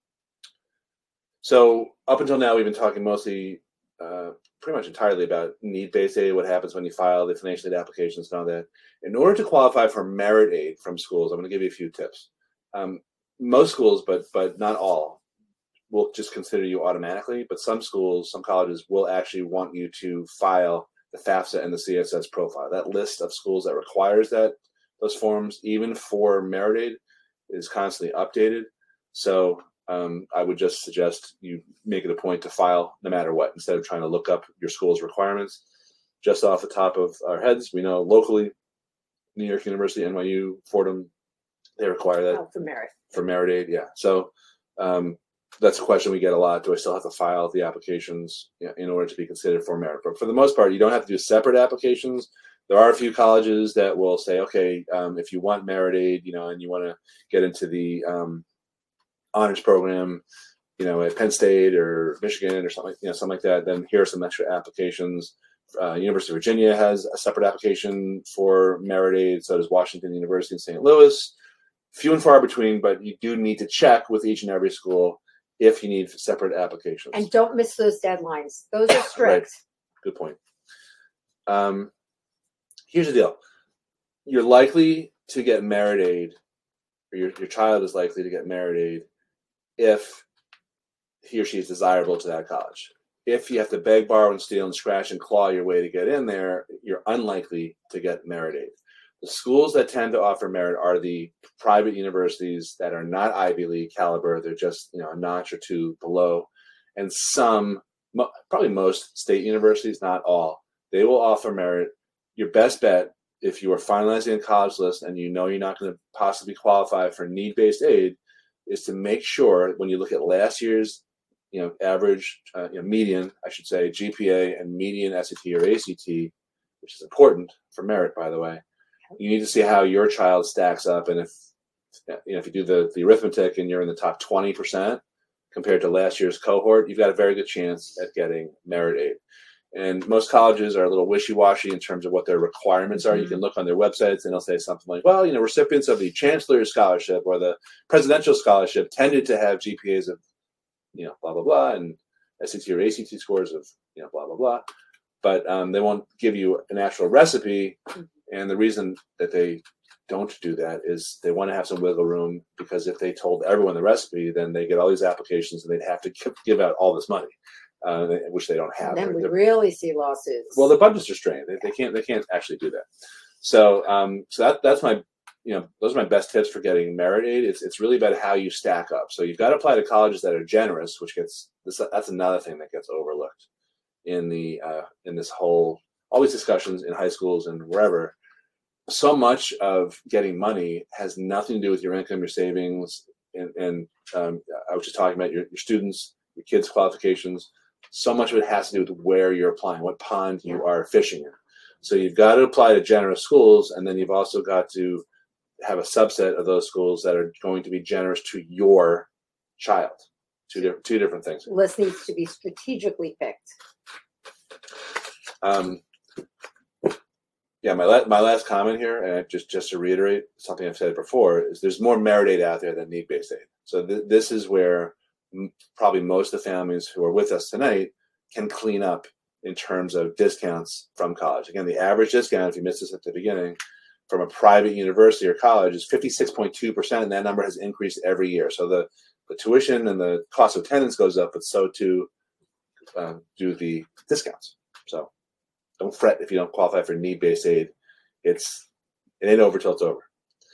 so up until now, we've been talking mostly, uh, pretty much entirely about need-based aid, what happens when you file the financial aid applications and all that. In order to qualify for Merit Aid from schools, I'm going to give you a few tips. Um, most schools, but but not all, will just consider you automatically, but some schools, some colleges will actually want you to file the FAFSA and the C S S profile. That list of schools that requires that, those forms, even for Merit Aid, is constantly updated. So um, I would just suggest you make it a point to file no matter what, instead of trying to look up your school's requirements. Just off the top of our heads, we know locally, New York University, N Y U, Fordham, they require that Oh, for merit. for Merit Aid. Yeah. So Um, that's a question we get a lot. Do I still have to file the applications, you know, in order to be considered for merit? But for the most part, you don't have to do separate applications. There are a few colleges that will say, okay, um, if you want merit aid, you know, and you want to get into the um, honors program, you know, at Penn State or Michigan or something, you know, something like that, then here are some extra applications. Uh, University of Virginia has a separate application for merit aid. So does Washington University in Saint Louis. Few and far between, but you do need to check with each and every school if you need separate applications. And don't miss those deadlines. Those are strict. Right. Good point. Um, here's the deal. You're likely to get merit aid, or your, your child is likely to get merit aid if he or she is desirable to that college. If you have to beg, borrow, and steal and scratch and claw your way to get in there, you're unlikely to get merit aid. The schools that tend to offer merit are the private universities that are not Ivy League caliber. They're just, you know, a notch or two below. And some, probably most state universities, not all, they will offer merit. Your best bet, if you are finalizing a college list and you know you're not going to possibly qualify for need-based aid, is to make sure when you look at last year's, you know, average, uh, you know, median, I should say, G P A and median S A T or A C T, which is important for merit, by the way. You need to see how your child stacks up, and if you know if you do the, the arithmetic and you're in the top twenty percent compared to last year's cohort, you've got a very good chance at getting merit aid. And most colleges are a little wishy-washy in terms of what their requirements are. Mm-hmm. You can look on their websites and they'll say something like, well, you know, recipients of the Chancellor's Scholarship or the Presidential Scholarship tended to have G P As of, you know, blah, blah, blah, and S A T or A C T scores of, you know, blah, blah, blah. But um, they won't give you an actual recipe. And the reason that they don't do that is they want to have some wiggle room, because if they told everyone the recipe, then they get all these applications and they'd have to give out all this money, uh, which they don't have. And then we They're, really see lawsuits. Well, the budgets are strained. They, they can't. They can't actually do that. So, um, so that that's my, you know, those are my best tips for getting merit aid. It's it's really about how you stack up. So you've got to apply to colleges that are generous, which gets this. That's another thing that gets overlooked in the uh, in this whole. All these discussions in high schools and wherever, so much of getting money has nothing to do with your income, your savings, and, and um, I was just talking about your, your students, your kids' qualifications. So much of it has to do with where you're applying, what pond you are fishing in. So you've got to apply to generous schools, and then you've also got to have a subset of those schools that are going to be generous to your child. Two different, two different things. List needs to be strategically picked. Um, Yeah, my la- my last comment here, and just just to reiterate something I've said before, is there's more merit aid out there than need-based aid. So th- this is where m- probably most of the families who are with us tonight can clean up in terms of discounts from college. Again, the average discount, if you missed this at the beginning, from a private university or college is fifty-six point two percent, and that number has increased every year. So the, the tuition and the cost of attendance goes up, but so too uh, do the discounts. So don't fret if you don't qualify for need-based aid. It's it ain't over till it's over.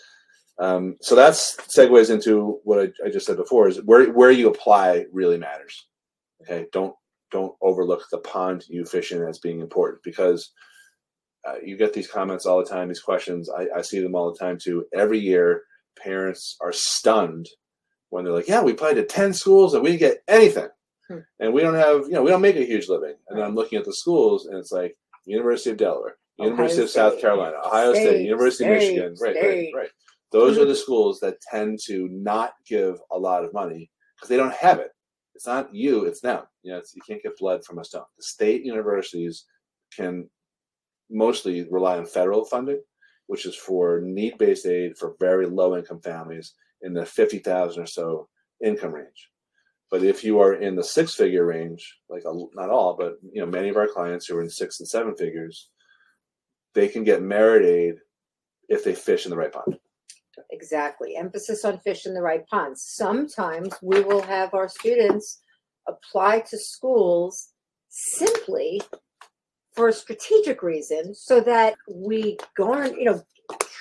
Um, so that's segues into what I, I just said before: is where where you apply really matters. Okay, don't don't overlook the pond you fish in as being important, because uh, you get these comments all the time, these questions. I, I see them all the time too. Every year, parents are stunned when they're like, "Yeah, we applied to ten schools and we didn't get anything, hmm. and we don't have, you know, we don't make a huge living." And then I'm looking at the schools, and it's like University of Delaware, University Ohio of South State, Carolina, Ohio State, State University State, of Michigan. Right, State. right, right. Those are the schools that tend to not give a lot of money because they don't have it. It's not you, it's them. You know, it's, you can't get blood from a stone. The state universities can mostly rely on federal funding, which is for need-based aid for very low-income families in the fifty thousand or so income range. But if you are in the six-figure range, like a, not all, but you know, many of our clients who are in six and seven figures, they can get merit aid if they fish in the right pond. Exactly. Emphasis on fish in the right pond. Sometimes we will have our students apply to schools simply for a strategic reason, so that we garner, you know,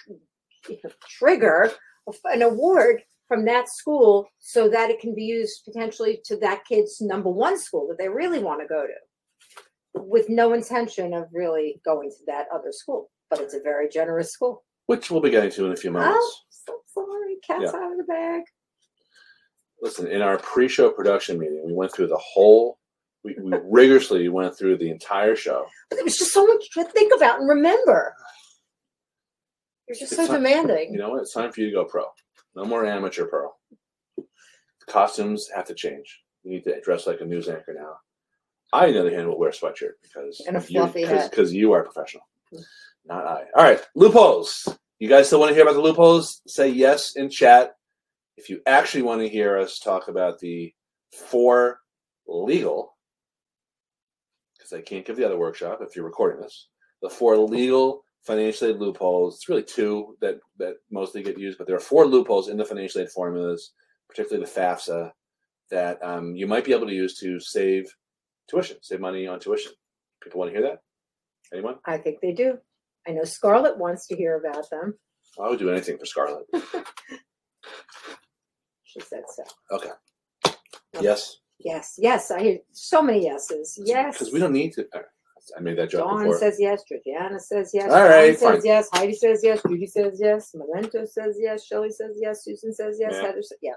tr- trigger an award from that school, so that it can be used potentially to that kid's number one school that they really want to go to, with no intention of really going to that other school. But it's a very generous school, which we'll be getting to in a few moments. Oh, so sorry, cat's yeah. out of the bag. listen, in our pre-show production meeting, we went through the whole, we, we rigorously went through the entire show. But there was just so much to think about and remember. You're just It's so time, demanding. You know what? It's time for you to go pro. No more amateur Pearl. Costumes have to change. You need to dress like a news anchor now. I, on the other hand, will wear a sweatshirt because And a fluffy you, hat. because you are professional, not I. All right, loopholes. You guys still want to hear about the loopholes? Say yes in chat. If you actually want to hear us talk about the four legal, because I can't give the other workshop if you're recording this, the four legal financial aid loopholes. It's really two that, that mostly get used, but there are four loopholes in the financial aid formulas, particularly the FAFSA, that um, you might be able to use to save tuition, save money on tuition. People want to hear that? Anyone? I think they do. I know Scarlett wants to hear about them. I would do anything for Scarlett. She said so. Okay. Yes? Yes, yes. I hear so many yeses. Yes. Because we don't need to. I made that joke Dawn before. says yes. Georgiana says yes. All right, Dawn fine. says yes. Heidi says yes. Judy says yes. Memento says yes. Shelley says yes. Susan says yes. Yeah. Heather says yeah.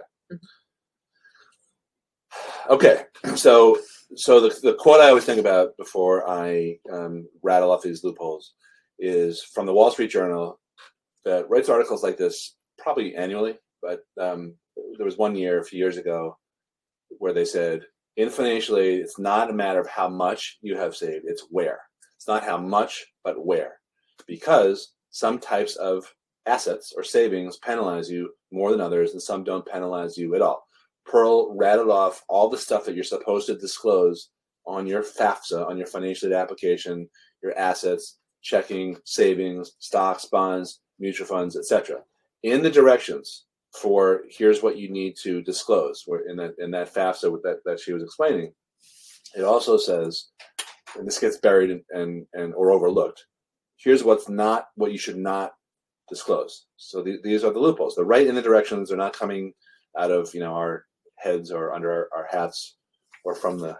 Okay. So so the, the quote I always think about before I um, rattle off these loopholes is from the Wall Street Journal that writes articles like this probably annually, but um, there was one year a few years ago where they said, in financial aid, it's not a matter of how much you have saved, it's where. It's not how much, but where. Because some types of assets or savings penalize you more than others, and some don't penalize you at all. Pearl rattled off all the stuff that you're supposed to disclose on your FAFSA, on your financial aid application, your assets, checking, savings, stocks, bonds, mutual funds, et cetera. In the directions for here's what you need to disclose, where in that in that FAFSA that, that she was explaining, it also says, and this gets buried and, and, and or overlooked, here's what's not, what you should not disclose. So the, these are the loopholes. They're right in the directions. They're not coming out of, you know, our heads or under our, our hats or from the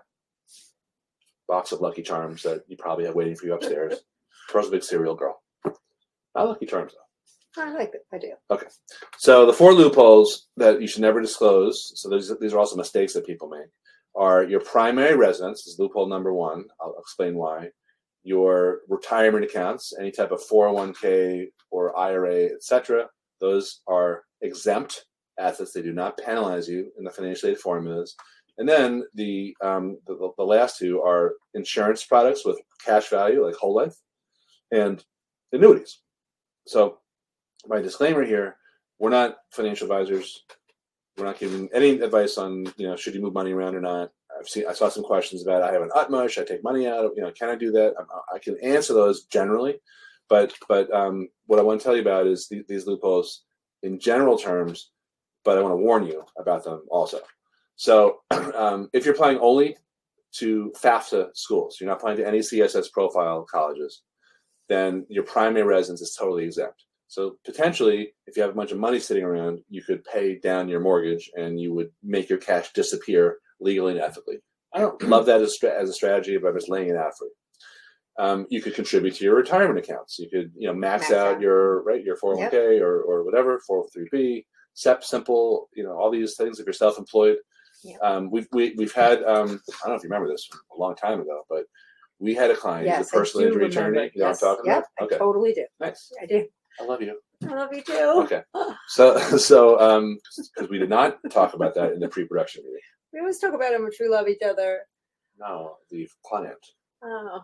box of Lucky Charms that you probably have waiting for you upstairs. Pearl's a big cereal girl. Not Lucky Charms, though. I like it. I do. Okay. So the four loopholes that you should never disclose, so these, these are also mistakes that people make, are your primary residence, is loophole number one. I'll explain why. Your retirement accounts, any type of four oh one k or I R A, et cetera, those are exempt assets. They do not penalize you in the financial aid formulas. And then the, um, the the last two are insurance products with cash value, like whole life, and annuities. So my disclaimer here, we're not financial advisors. We're not giving any advice on, you know, should you move money around or not. I've seen, I saw some questions about, I have an Utmost, should I take money out? You know, can I do that? I, I can answer those generally, but but um, what I want to tell you about is the, these loopholes in general terms, but I want to warn you about them also. So um, if you're applying only to FAFSA schools, you're not applying to any C S S profile colleges, then your primary residence is totally exempt. So potentially, if you have a bunch of money sitting around, you could pay down your mortgage and you would make your cash disappear legally and ethically. I don't love that as, as a strategy, but I'm just laying it out for you. Um, you could contribute to your retirement accounts. You could, you know, max, max out, out your right your four oh one k yep. or or whatever, four oh three b, S E P, simple, you know, all these things if you're self-employed. Yep. Um, we've we, we've had um, I don't know if you remember this a long time ago, but we had a client, yes, a personal injury remember. attorney. You know yes. what I'm talking yep, about? Okay. I totally do. Nice. I do. I love you. I love you too. Okay. So so um because we did not talk about that in the pre-production meeting. We always talk about how much we love each other. No, the client. Oh.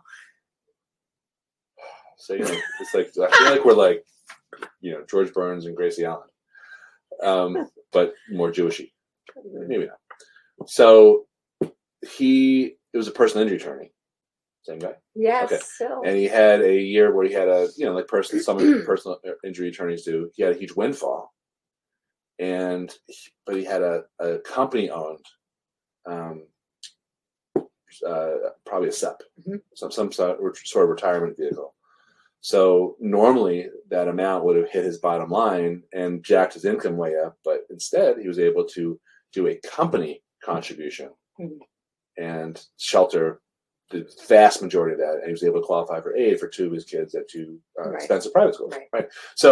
So you know, it's like I feel like we're like, you know, George Burns and Gracie Allen, um, but more Jewishy. Maybe not. So he it was a personal injury attorney. Same guy. Yes. Okay. So. And he had a year where he had a, you know, like person some personal injury attorneys do. He had a huge windfall, and but he had a, a company owned, um, uh, probably a S E P, mm-hmm. some some sort of retirement vehicle. So normally that amount would have hit his bottom line and jacked his income way up, but instead he was able to do a company contribution mm-hmm. and shelter the vast majority of that, and he was able to qualify for aid for two of his kids at two uh, right. expensive private schools. Right. right. So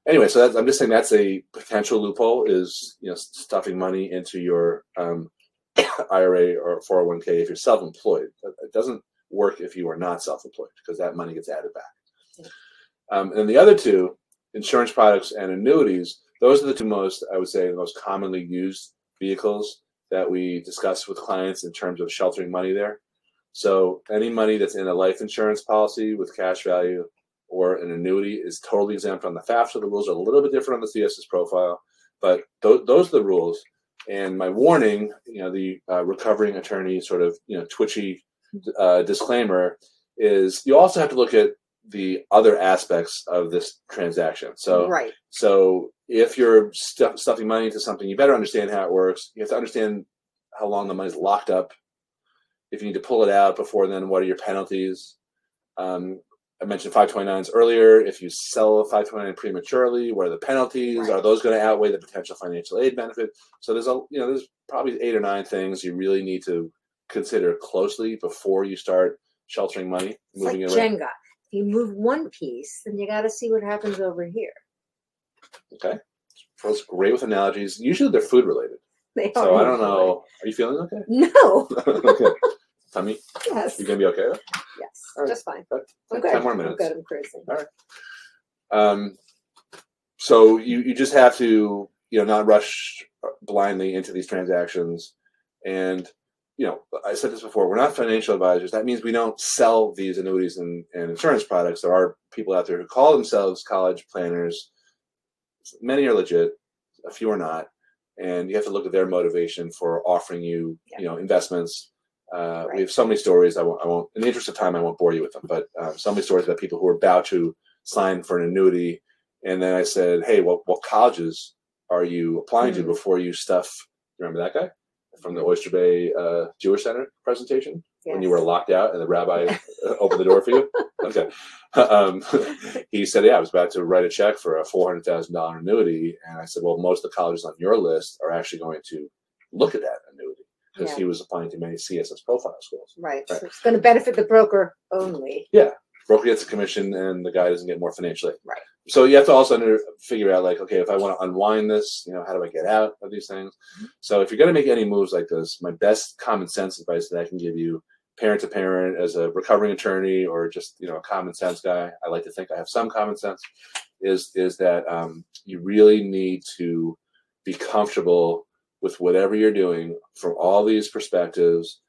anyway, so that's, I'm just saying that's a potential loophole, is, you know, stuffing money into your um, I R A or four oh one k if you're self-employed. It doesn't work if you are not self-employed, because that money gets added back. Um, and the other two, insurance products and annuities, those are the two most, I would say, the most commonly used vehicles that we discuss with clients in terms of sheltering money there. So any money that's in a life insurance policy with cash value or an annuity is totally exempt on the FAFSA. The rules are a little bit different on the C S S profile, but th- those are the rules. And my warning, you know, the uh, recovering attorney sort of, you know, twitchy uh, disclaimer is you also have to look at the other aspects of this transaction. So, right. So if you're stuff, stuffing money into something, you better understand how it works. You have to understand how long the money's locked up. If you need to pull it out before then, what are your penalties? Um, I mentioned five twenty-nines earlier. If you sell a five twenty-nine prematurely, what are the penalties? Right. Are those going to outweigh the potential financial aid benefit? So there's a, you know, there's probably eight or nine things you really need to consider closely before you start sheltering money, it's moving like it around. Jenga. If you move one piece, then you got to see what happens over here. Okay, so it's great with analogies. Usually they're food related. They so are I don't know. Are you feeling okay? No. Okay. Tummy? Yes. You gonna be okay? Yes. Right. Just fine. That's I'm ten good. more minutes. I'm good. I'm cruising. All right. Um, so you, you just have to, you know, not rush blindly into these transactions. And, you know, I said this before, we're not financial advisors. That means we don't sell these annuities and, and insurance products. There are people out there who call themselves college planners. Many are legit, a few are not. And you have to look at their motivation for offering you, yeah. you know, investments. Uh, right. We have so many stories. I won't, I won't, in the interest of time, I won't bore you with them, but um, so many stories about people who are about to sign for an annuity. And then I said, hey, well, what colleges are you applying mm-hmm. to before you stuff? Remember that guy from the Oyster Bay uh, Jewish Center presentation? Yes. When you were locked out and the rabbi opened the door for you? Okay. Um, he said, yeah, I was about to write a check for a four hundred thousand dollars annuity. And I said, well, most of the colleges on your list are actually going to look at that annuity. Because yeah. he was applying to many C S S profile schools. Right. right. So it's going to benefit the broker only. Yeah. Broker gets a commission and the guy doesn't get more financially. Right. So you have to also under, figure out, like, okay, if I want to unwind this, you know, how do I get out of these things? Mm-hmm. So if you're going to make any moves like this, my best common sense advice that I can give you, parent to parent, as a recovering attorney or just, you know, a common sense guy, I like to think I have some common sense, is, is that um, you really need to be comfortable with whatever you're doing from all these perspectives.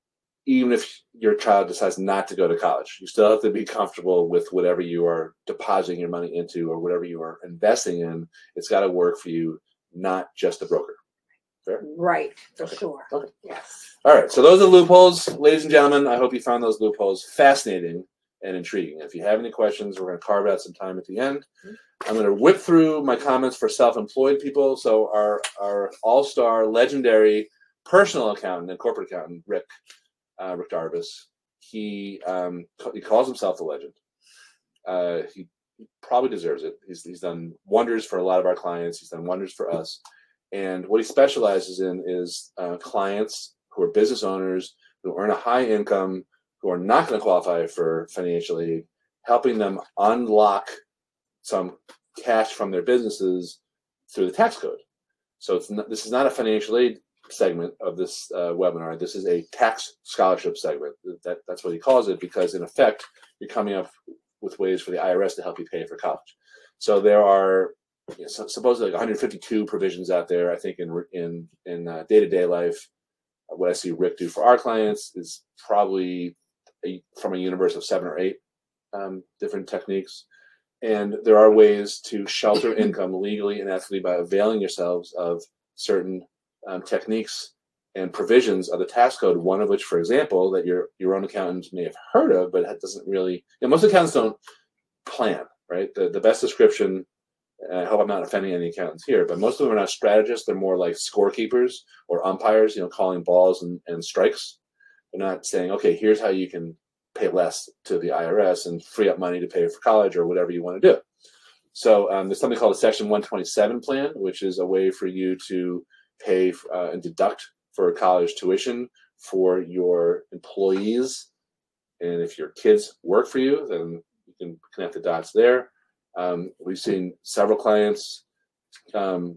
Even if your child decides not to go to college, you still have to be comfortable with whatever you are depositing your money into or whatever you are investing in. It's got to work for you, not just a broker. Fair? Right, for okay. sure. Okay. Yes. All right, so those are the loopholes. Ladies and gentlemen, I hope you found those loopholes fascinating and intriguing. If you have any questions, we're going to carve out some time at the end. Mm-hmm. I'm going to whip through my comments for self-employed people. So our, our all-star, legendary personal accountant and corporate accountant, Rick, uh, Rick Darvis, he um, he calls himself a legend. Uh, he probably deserves it. He's, he's done wonders for a lot of our clients. He's done wonders for us. And what he specializes in is uh, clients who are business owners, who earn a high income, who are not going to qualify for financial aid, helping them unlock some cash from their businesses through the tax code. So it's not, this is not a financial aid segment of this uh, webinar. This is a tax scholarship segment. That, that's what he calls it, because in effect, you're coming up with ways for the I R S to help you pay for college. So there are you know, supposedly like one hundred fifty-two provisions out there. I think in in in uh, day-to-day life, what I see Rick do for our clients is probably a, from a universe of seven or eight um, different techniques. And there are ways to shelter income legally and ethically by availing yourselves of certain um, techniques and provisions of the tax code, one of which, for example, that your your own accountant may have heard of, but it doesn't really, you know, most accountants don't plan, right? The, the best description, I hope I'm not offending any accountants here, but most of them are not strategists. They're more like scorekeepers or umpires, you know, calling balls and, and strikes. They're not saying, okay, here's how you can pay less to the I R S and free up money to pay for college or whatever you want to do. So um, there's something called a Section one twenty-seven plan, which is a way for you to pay uh, and deduct for college tuition for your employees. And if your kids work for you, then you can connect the dots there. Um, we've seen several clients um,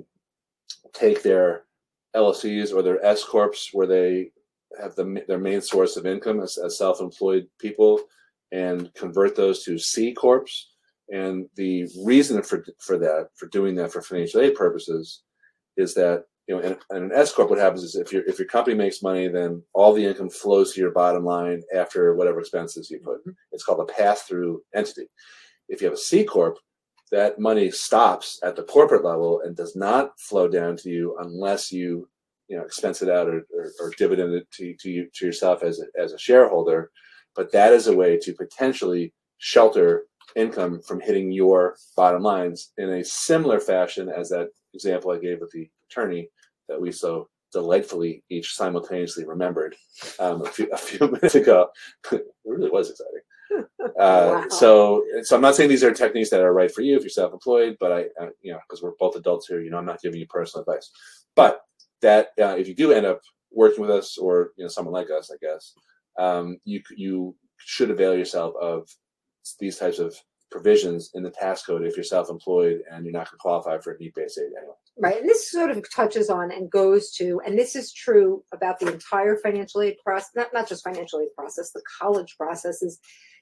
take their L L Cs or their S corps, where they have the, their main source of income as, as self-employed people, and convert those to C corps. And the reason for for that, for doing that for financial aid purposes, is that, you know, in, in an S corp, what happens is if your if your company makes money, then all the income flows to your bottom line after whatever expenses you put. It's called a pass-through entity. If you have a C corp, that money stops at the corporate level and does not flow down to you unless you, you know, expense it out or, or, or dividend it to, to you to yourself as a, as a shareholder. But that is a way to potentially shelter income from hitting your bottom lines in a similar fashion as that example I gave with the attorney that we so delightfully each simultaneously remembered um, a, few, a few minutes ago. It really was exciting. Uh, wow. So, so I'm not saying these are techniques that are right for you if you're self-employed, but I, uh, you know, because we're both adults here, you know, I'm not giving you personal advice. But that uh, if you do end up working with us, or you know, someone like us, I guess, um, you you should avail yourself of these types of provisions in the tax code if you're self-employed and you're not going to qualify for a need-based aid anyway. Right, and this sort of touches on and goes to, and this is true about the entire financial aid process, not, not just financial aid process, the college process is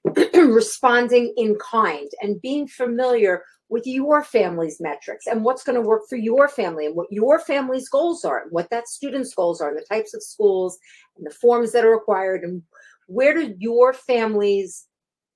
responding in kind and being familiar with your family's metrics and what's going to work for your family and what your family's goals are and what that student's goals are and the types of schools and the forms that are required and where do your family's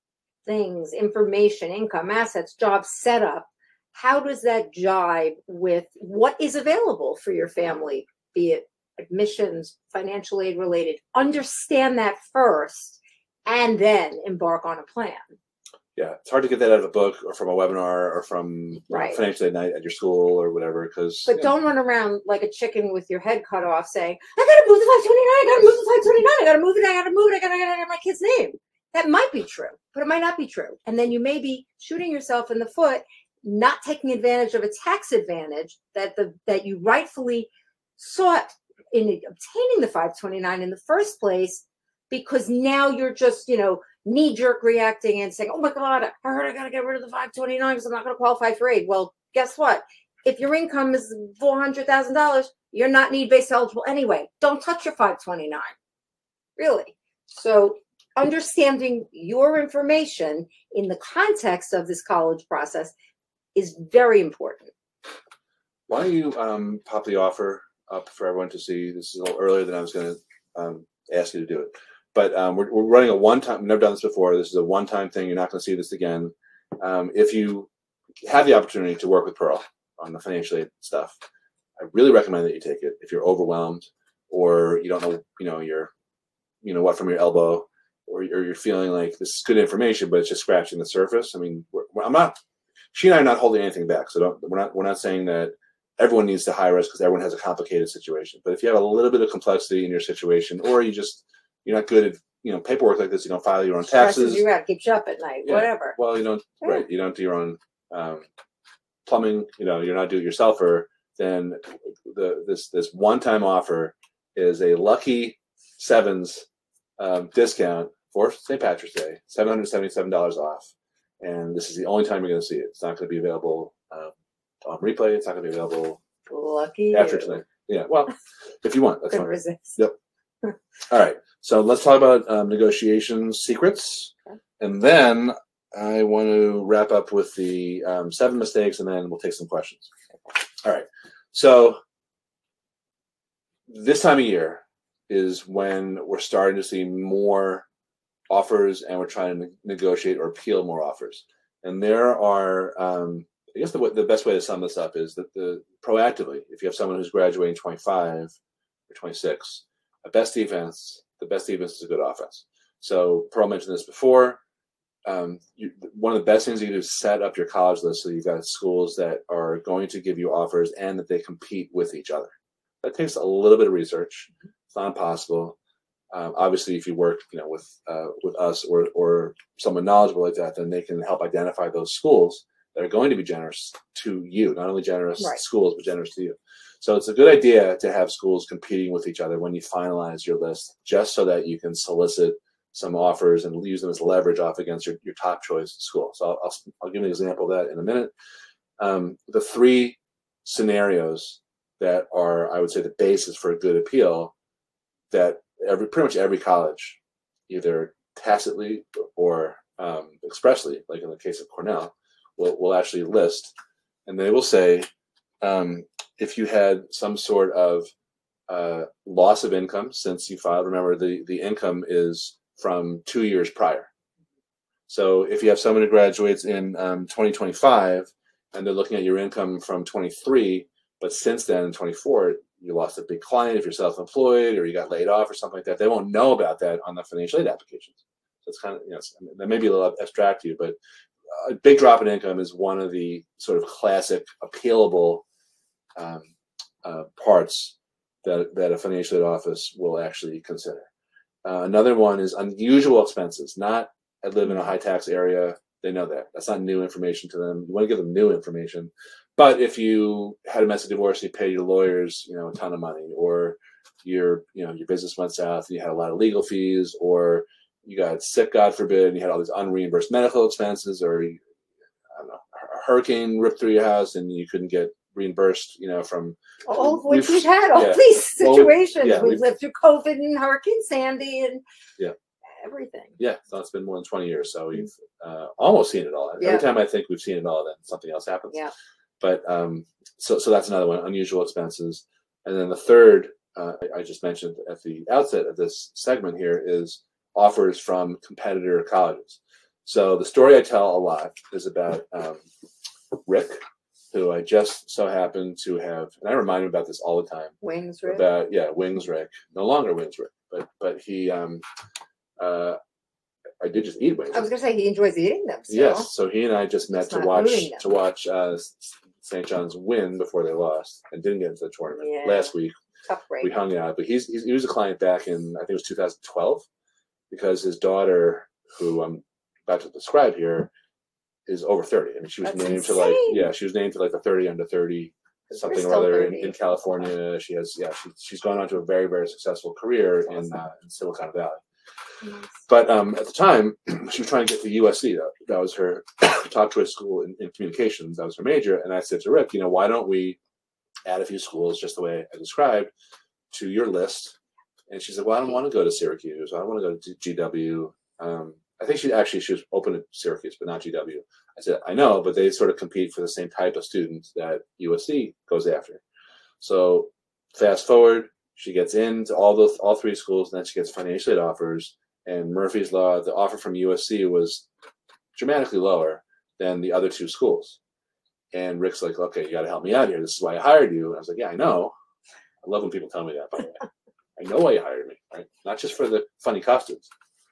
things, information, income, assets, jobs, setup, how does that jibe with what is available for your family, be it admissions, financial aid related? Understand that first and then embark on a plan. Yeah, it's hard to get that out of a book or from a webinar or from right. uh, financial aid night at your school or whatever. Because But don't know. run around like a chicken with your head cut off saying, I got to move the five twenty-nine, I got to move the five twenty-nine, I got to move it, I got to move it, I got to get my kid's name. That might be true, but it might not be true. And then you may be shooting yourself in the foot, not taking advantage of a tax advantage that the that you rightfully sought in obtaining the five twenty-nine in the first place, because now you're just, you know, knee-jerk reacting and saying, oh my God, I heard I got to get rid of the five twenty-nine because I'm not going to qualify for aid. Well, guess what? If your income is four hundred thousand dollars, you're not need-based eligible anyway. Don't touch your five twenty-nine, really. So understanding your information in the context of this college process is very important. Why don't you um, pop the offer up for everyone to see? This is a little earlier than I was going to um, ask you to do it. But um, we're, we're running a one-time, we've never done this before. This is a one-time thing. You're not going to see this again. Um, if you have the opportunity to work with Pearl on the financial aid stuff, I really recommend that you take it. If you're overwhelmed or you don't know, you know, you're, you know what, from your elbow, or you're feeling like this is good information, but it's just scratching the surface. I mean, we're, I'm not, she and I are not holding anything back. So don't, we're not, we're not saying that everyone needs to hire us because everyone has a complicated situation. But if you have a little bit of complexity in your situation, or you just, you're not good at, you know, paperwork like this, you don't file your own taxes. You got to keep you up at night, yeah. whatever. Well, you don't, yeah. right. You don't do your own um, plumbing, you know, you're not do-it-yourselfer, then the, this, this one-time offer is a lucky sevens um, discount for Saint Patrick's Day, seven hundred seventy-seven dollars off. And this is the only time you're going to see it. It's not going to be available um, on replay. It's not going to be available Lucky after you. tonight. Yeah, well, if you want. That's Couldn't fine. resist. Yep. All right. So let's talk about um, negotiation secrets. Okay. And then I want to wrap up with the um, seven mistakes, and then we'll take some questions. All right. So this time of year is when we're starting to see more offers, and we're trying to negotiate or appeal more offers. And there are, um, I guess the, the best way to sum this up is that the proactively, if you have someone who's graduating twenty-five or twenty-six, a best defense, the best defense is a good offense. So Pearl mentioned this before. Um, you, one of the best things you do is set up your college list so you've got schools that are going to give you offers and that they compete with each other. That takes a little bit of research. It's not impossible. Um, obviously, if you work, you know, with uh, with us or or someone knowledgeable like that, then they can help identify those schools that are going to be generous to you. Not only generous right. schools, but generous to you. So it's a good idea to have schools competing with each other when you finalize your list, just so that you can solicit some offers and use them as leverage off against your, your top choice school. So I'll, I'll, I'll give you an example of that in a minute. Um, the three scenarios that are, I would say, the basis for a good appeal that every pretty much every college, either tacitly or um, expressly, like in the case of Cornell, will, will actually list. And they will say, um, if you had some sort of uh, loss of income since you filed, remember the, the income is from two years prior. So if you have someone who graduates in um, twenty twenty-five and they're looking at your income from twenty-three, but since then in twenty-four, you lost a big client if you're self-employed or you got laid off or something like that, they won't know about that on the financial aid applications. So it's kind of, you know, that may be a little abstract to you, but a big drop in income is one of the sort of classic appealable um, uh, parts that, that a financial aid office will actually consider. Uh, another one is unusual expenses. Not, I live in a high tax area. They know that. That's not new information to them. You want to give them new information. But if you had a messy divorce, you pay your lawyers, you know, a ton of money, or your, you know, your business went south and you had a lot of legal fees, or you got sick, God forbid, and you had all these unreimbursed medical expenses, or I don't know, a hurricane ripped through your house and you couldn't get reimbursed, you know, from all of which we've, we've had all yeah. these situations. Well, yeah, we've, we've lived through COVID and Hurricane Sandy and yeah. everything. Yeah, so it's been more than twenty years, so we've uh, almost seen it all. Yeah. Every time I think we've seen it all, then something else happens. Yeah. But um, so so that's another one, unusual expenses. And then the third, uh, I, I just mentioned at the outset of this segment here, is offers from competitor colleges. So the story I tell a lot is about um, Rick, who I just so happen to have, and I remind him about this all the time. Wings Rick? About, yeah, Wings Rick. No longer Wings Rick, but but he, um, uh, I did just eat wings. I was going to say he enjoys eating them. So. Yes, so he and I just met to watch to watch uh, Saint John's win before they lost and didn't get into the tournament yeah. last week. Tough break. We hung out, but he's, he's he was a client back in, I think it was two thousand twelve, because his daughter, who I'm about to describe here, is over thirty. I mean, she was That's named insane. to like yeah, she was named to like the thirty under thirty something or other in, in California. She has yeah, she, she's gone on to a very very successful career awesome. in uh, in Silicon Valley. Nice. But um, at the time, she was trying to get to U S C. Though that was her top choice school in, in communications. That was her major. And I said to Rick, you know, why don't we add a few schools just the way I described to your list? And she said, well, I don't want to go to Syracuse. I don't want to go to G W. Um, I think she actually she was open to Syracuse, but not G W. I said, I know, but they sort of compete for the same type of students that U S C goes after. So fast forward, she gets into all those all three schools, and then she gets financial aid offers. And Murphy's Law, the offer from U S C was dramatically lower than the other two schools. And Rick's like, okay, you got to help me out here. This is why I hired you. And I was like, yeah, I know. I love when people tell me that, by the way. I know why you hired me, right? Not just for the funny costumes.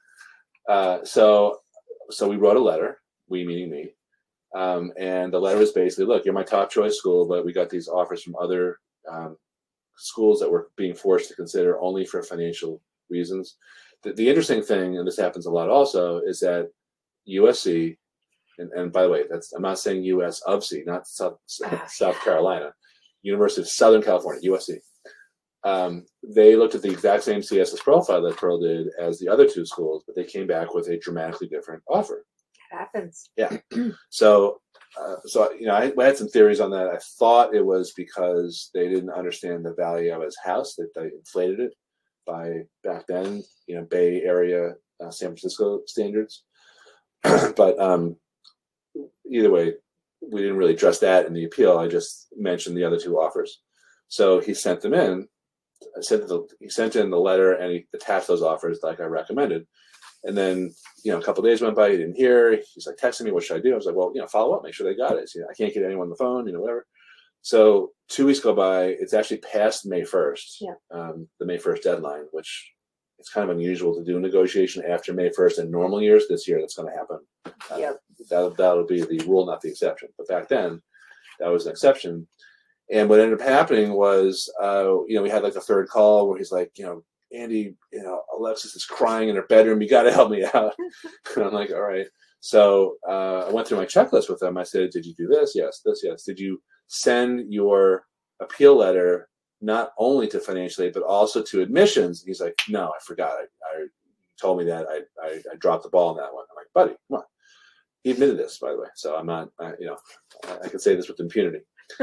Uh, so, so we wrote a letter, we meaning me. Um, and the letter was basically, look, you're my top choice school, but we got these offers from other um, schools that we're being forced to consider only for financial reasons. The, the interesting thing, and this happens a lot also, is that U S C, and, and by the way, that's I'm not saying U S of C, not South, South Carolina, University of Southern California, U S C. Um, they looked at the exact same C S S profile that Pearl did as the other two schools, but they came back with a dramatically different offer. It happens. Yeah. So, uh, so you know, I, I had some theories on that. I thought it was because they didn't understand the value of his house, that they inflated it by back then, you know, Bay Area, uh, San Francisco standards. But um, either way, we didn't really address that in the appeal. I just mentioned the other two offers. So he sent them in. I sent the, he sent in the letter and he attached those offers like I recommended. And then, you know, a couple of days went by, he didn't hear. He's like texting me, what should I do? I was like, well, you know, follow up, make sure they got it. So, you know, I can't get anyone on the phone, you know, whatever. So two weeks go by. It's actually past May first, yeah. um, the May first deadline, which it's kind of unusual to do a negotiation after May first in normal years. This year, that's going to happen. Uh, yeah. That'll, that'll be the rule, not the exception. But back then, that was an exception. And what ended up happening was, uh, you know, we had like a third call where he's like, you know, Andy, you know, Alexis is crying in her bedroom. You got to help me out. And I'm like, all right. So uh, I went through my checklist with them. I said, did you do this? Yes, this, yes. Did you send your appeal letter not only to financial aid, but also to admissions? And he's like, no, I forgot. I, I told me that, I, I I dropped the ball on that one. I'm like, buddy, come on. He admitted this, by the way, so I'm not, I, you know, I, I can say this with impunity.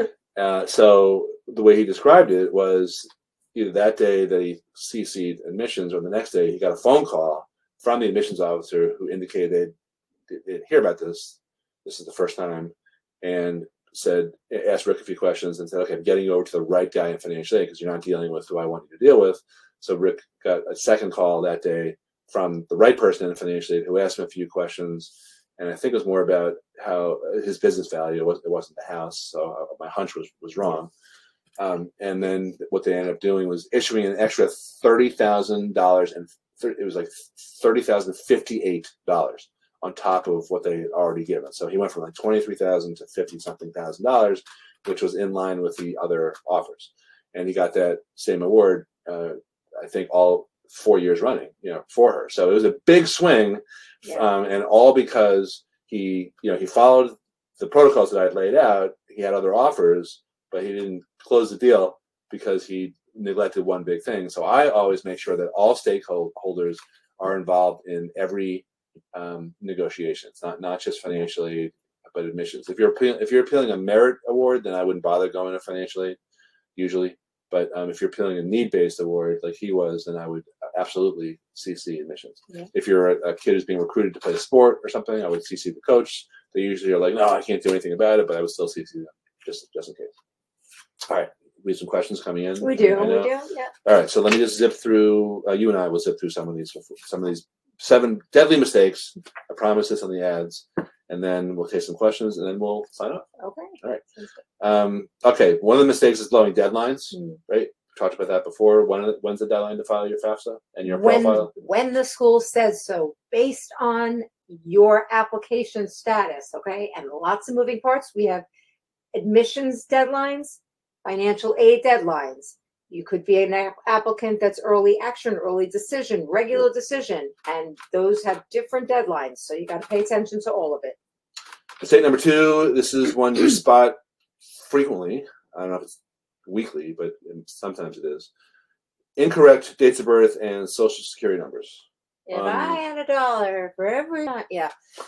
uh, so the way he described it was either that day that he C C'd admissions, or the next day he got a phone call from the admissions officer who indicated they didn't hear about this. This is the first time, and said, asked Rick a few questions and said, okay, I'm getting you over to the right guy in financial aid because you're not dealing with who I want you to deal with. So Rick got a second call that day from the right person in financial aid who asked him a few questions. And I think it was more about how his business value, it wasn't the house. So my hunch was, was wrong. Um, and then what they ended up doing was issuing an extra thirty thousand dollars, and it was like thirty thousand fifty-eight dollars on top of what they had already given. So he went from like twenty-three thousand to fifty something thousand dollars, which was in line with the other offers. And he got that same award, uh, I think all four years running, you know, for her. So it was a big swing, yeah. um, and all because he, you know, he followed the protocols that I had laid out. He had other offers, but he didn't close the deal because he neglected one big thing. So I always make sure that all stakeholders are involved in every um, negotiation. It's not not just financially, but admissions. If you're appealing, if you're appealing a merit award, then I wouldn't bother going to financial aid usually. But um, if you're appealing a need-based award like he was, then I would absolutely C C admissions. Yeah. If you're a, a kid who's being recruited to play a sport or something, I would C C the coach. They usually are like, no, I can't do anything about it, but I would still C C them just just in case. All right, we have some questions coming in. We do, we do, yeah. All right, so let me just zip through. Uh, you and I will zip through some of these, some of these seven deadly mistakes. I promise this on the ads, and then we'll take some questions, and then we'll sign up. Okay. All right. Um, okay. One of the mistakes is blowing deadlines. Mm. Right. We talked about that before. When when's the deadline to file your FAFSA and your when, profile? When the school says so, based on your application status. Okay, and lots of moving parts. We have admissions deadlines, financial aid deadlines. You could be an ap- applicant that's early action, early decision, regular decision, and those have different deadlines. So you got to pay attention to all of it. Mistake number two, this is one you spot frequently. I don't know if it's weekly, but sometimes it is. Incorrect dates of birth and social security numbers. If um, I had a dollar for every, yeah.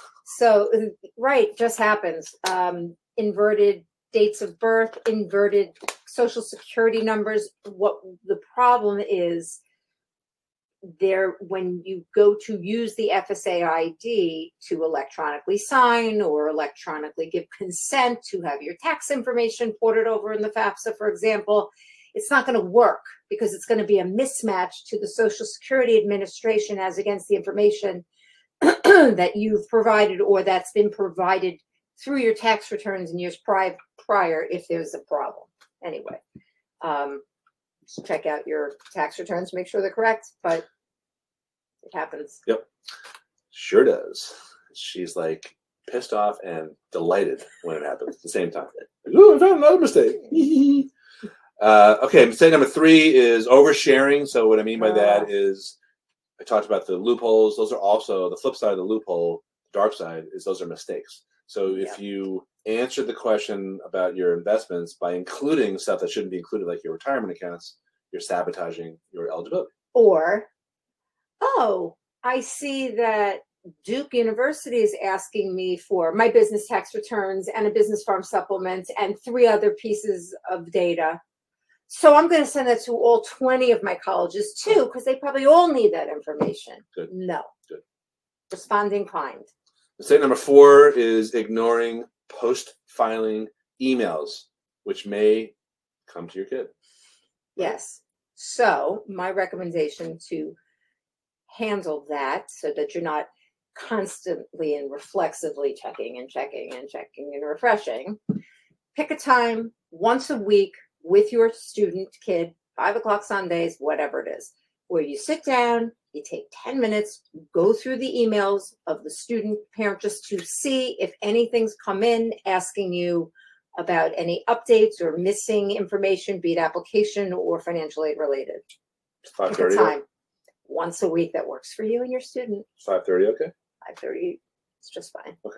So, right, just happens. Um, inverted dates of birth, inverted social security numbers. What the problem is, there when you go to use the F S A I D to electronically sign or electronically give consent to have your tax information ported over in the FAFSA, for example, it's not going to work because it's going to be a mismatch to the Social Security Administration as against the information that you've provided or that's been provided through your tax returns in years prior, prior if there's a problem. Anyway, um, just check out your tax returns, make sure they're correct, but it happens. Yep, sure does. She's like pissed off and delighted when it happens at the same time. Ooh, I found another mistake. uh, okay, mistake number three is oversharing. So what I mean by uh, that is, I talked about the loopholes. Those are also the flip side of the loophole. The dark side is those are mistakes. So if yeah. you answer the question about your investments by including stuff that shouldn't be included, like your retirement accounts, you're sabotaging your eligibility. Or, oh, I see that Duke University is asking me for my business tax returns and a business farm supplement and three other pieces of data. So I'm going to send that to all twenty of my colleges too, because they probably all need that information. Good. No. Good. Responding kind. Mistake number four is ignoring post-filing emails, which may come to your kid. Yes. So my recommendation to handle that so that you're not constantly and reflexively checking and checking and checking and refreshing, pick a time once a week with your student kid, five o'clock Sundays, whatever it is, where you sit down, you take ten minutes, go through the emails of the student parent just to see if anything's come in asking you about any updates or missing information, be it application or financial aid related. five thirty time once a week that works for you and your student. five thirty, okay. five thirty, it's just fine. Okay.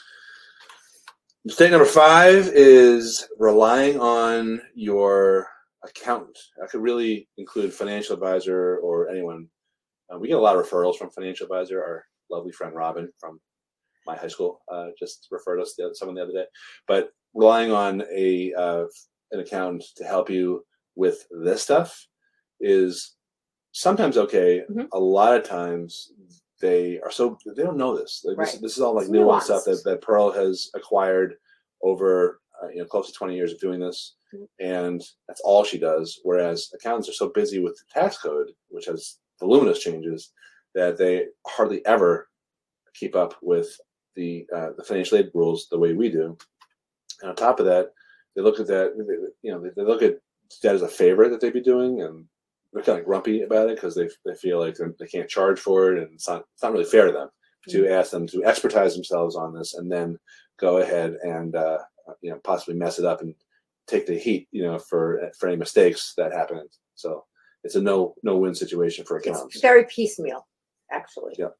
Mistake number five is relying on your accountant. That could really include financial advisor or anyone Uh, we get a lot of referrals from Financial Advisor. Our lovely friend Robin from my high school uh, just referred us to someone the other day. But relying on a uh, an accountant to help you with this stuff is sometimes okay. Mm-hmm. A lot of times they are so they don't know this. Like, right. this, this is all like It's nuanced nuanced. stuff that, that Pearl has acquired over uh, you know close to twenty years of doing this, mm-hmm. and that's all she does. Whereas accountants are so busy with the tax code, which has voluminous changes, that they hardly ever keep up with the uh, the financial aid rules the way we do. And on top of that, they look at that they, you know they, they look at that as a favor that they'd be doing, and they're kind of grumpy about it because they they feel like they can't charge for it, and it's not it's not really fair to them mm-hmm. to ask them to expertise themselves on this and then go ahead and uh, you know possibly mess it up and take the heat you know for for any mistakes that happen. So it's a no no win situation for accountants. It's very piecemeal, actually. Yeah.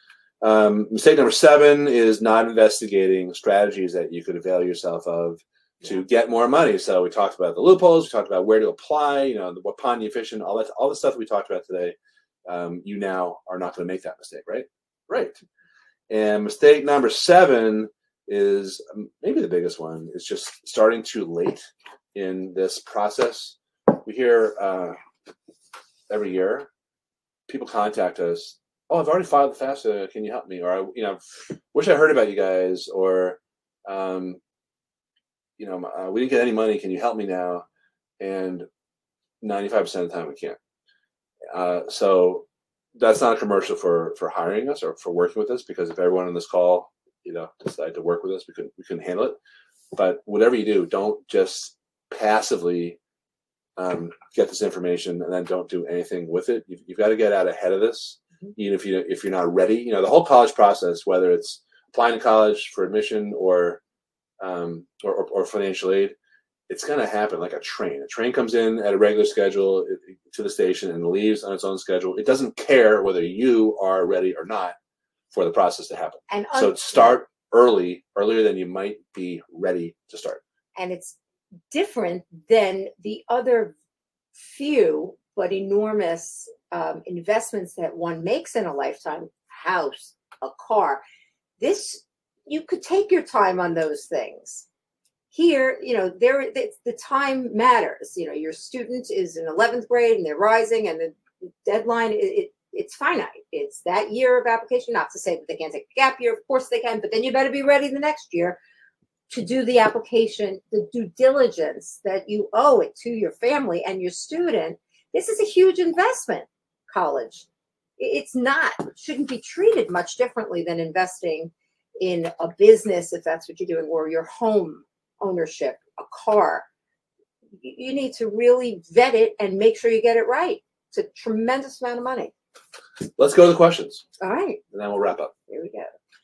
Um, mistake number seven is not investigating strategies that you could avail yourself of to yeah. get more money. So we talked about the loopholes, we talked about where to apply, you know, the, what pond efficient, all that, all the stuff we talked about today. Um, you now are not going to make that mistake, right? Right. And mistake number seven is um, maybe the biggest one, is just starting too late in this process. We hear uh, every year people contact us. Oh, I've already filed the FAFSA. Can you help me? Or I, you know, wish I heard about you guys. Or, um, you know, uh, we didn't get any money. Can you help me now? And ninety-five percent of the time we can't. Uh, so that's not a commercial for for hiring us or for working with us, because if everyone on this call, you know, decided to work with us, we couldn't we couldn't handle it. But whatever you do, don't just passively um, get this information and then don't do anything with it. You've, you've got to get out ahead of this. Even if you if you're not ready, you know the whole college process, whether it's applying to college for admission or um, or, or, or financial aid, it's going to happen like a train. A train comes in at a regular schedule to the station and leaves on its own schedule. It doesn't care whether you are ready or not for the process to happen. And un- so start early, earlier than you might be ready to start. And it's different than the other few but enormous um, investments that one makes in a lifetime, house, a car. This, you could take your time on those things. Here, you know, there it's, the time matters. You know, your student is in eleventh grade and they're rising, and the deadline, it, it it's finite. It's that year of application. Not to say that they can't take a gap year. Of course they can, but then you better be ready the next year to do the application, the due diligence that you owe it to your family and your student. This is a huge investment, college. It's not, it shouldn't be treated much differently than investing in a business, if that's what you're doing, or your home ownership, a car. You need to really vet it and make sure you get it right. It's a tremendous amount of money. Let's go to the questions. All right. And then we'll wrap up. Here we go.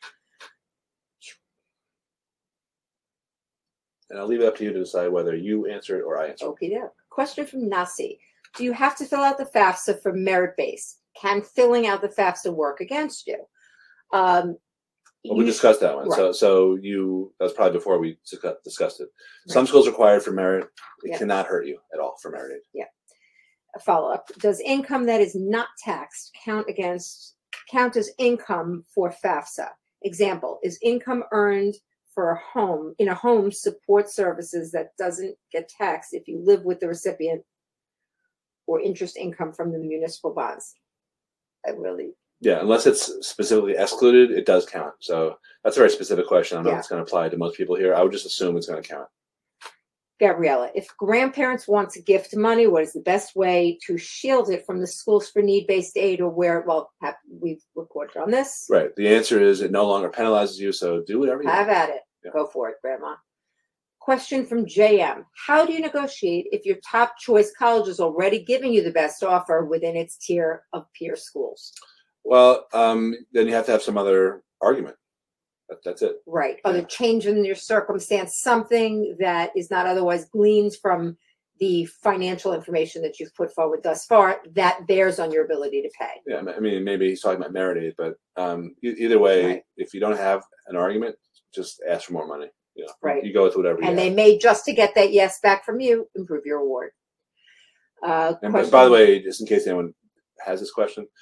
And I'll leave it up to you to decide whether you answer it or I answer it. Okay, yeah. Question from Nasi. Do you have to fill out the FAFSA for merit base? Can filling out the FAFSA work against you? Um, well, we you, discussed that one. Right. So, so you, that was probably before we discussed it. Some right. schools require for merit. It yeah. cannot hurt you at all for merit aid. Yeah. A follow-up. Does income that is not taxed count against, count as income for FAFSA? Example, is income earned for a home, in a home support services that doesn't get taxed if you live with the recipient, or interest income from the municipal bonds? I really... Yeah, unless it's specifically excluded, it does count. So that's a very specific question. I don't know yeah. if it's going to apply to most people here. I would just assume it's going to count. Gabriella, if grandparents want to gift money, what is the best way to shield it from the schools for need-based aid, or where, well, have, we've reported on this. Right. The answer is it no longer penalizes you, so do whatever you have want. at it. Yeah. Go for it, Grandma. Question from J M. How do you negotiate if your top choice college is already giving you the best offer within its tier of peer schools? Well, um, then you have to have some other argument. That, that's it. Right. Other yeah. change in your circumstance, something that is not otherwise gleaned from the financial information that you've put forward thus far that bears on your ability to pay. Yeah, I mean, maybe he's talking about merit aid, but um, either way, right. if you don't have an argument, just ask for more money. You know, right. You go with whatever you And have. they may, just to get that yes back from you, improve your award. Uh, and by the way, just in case anyone has this question,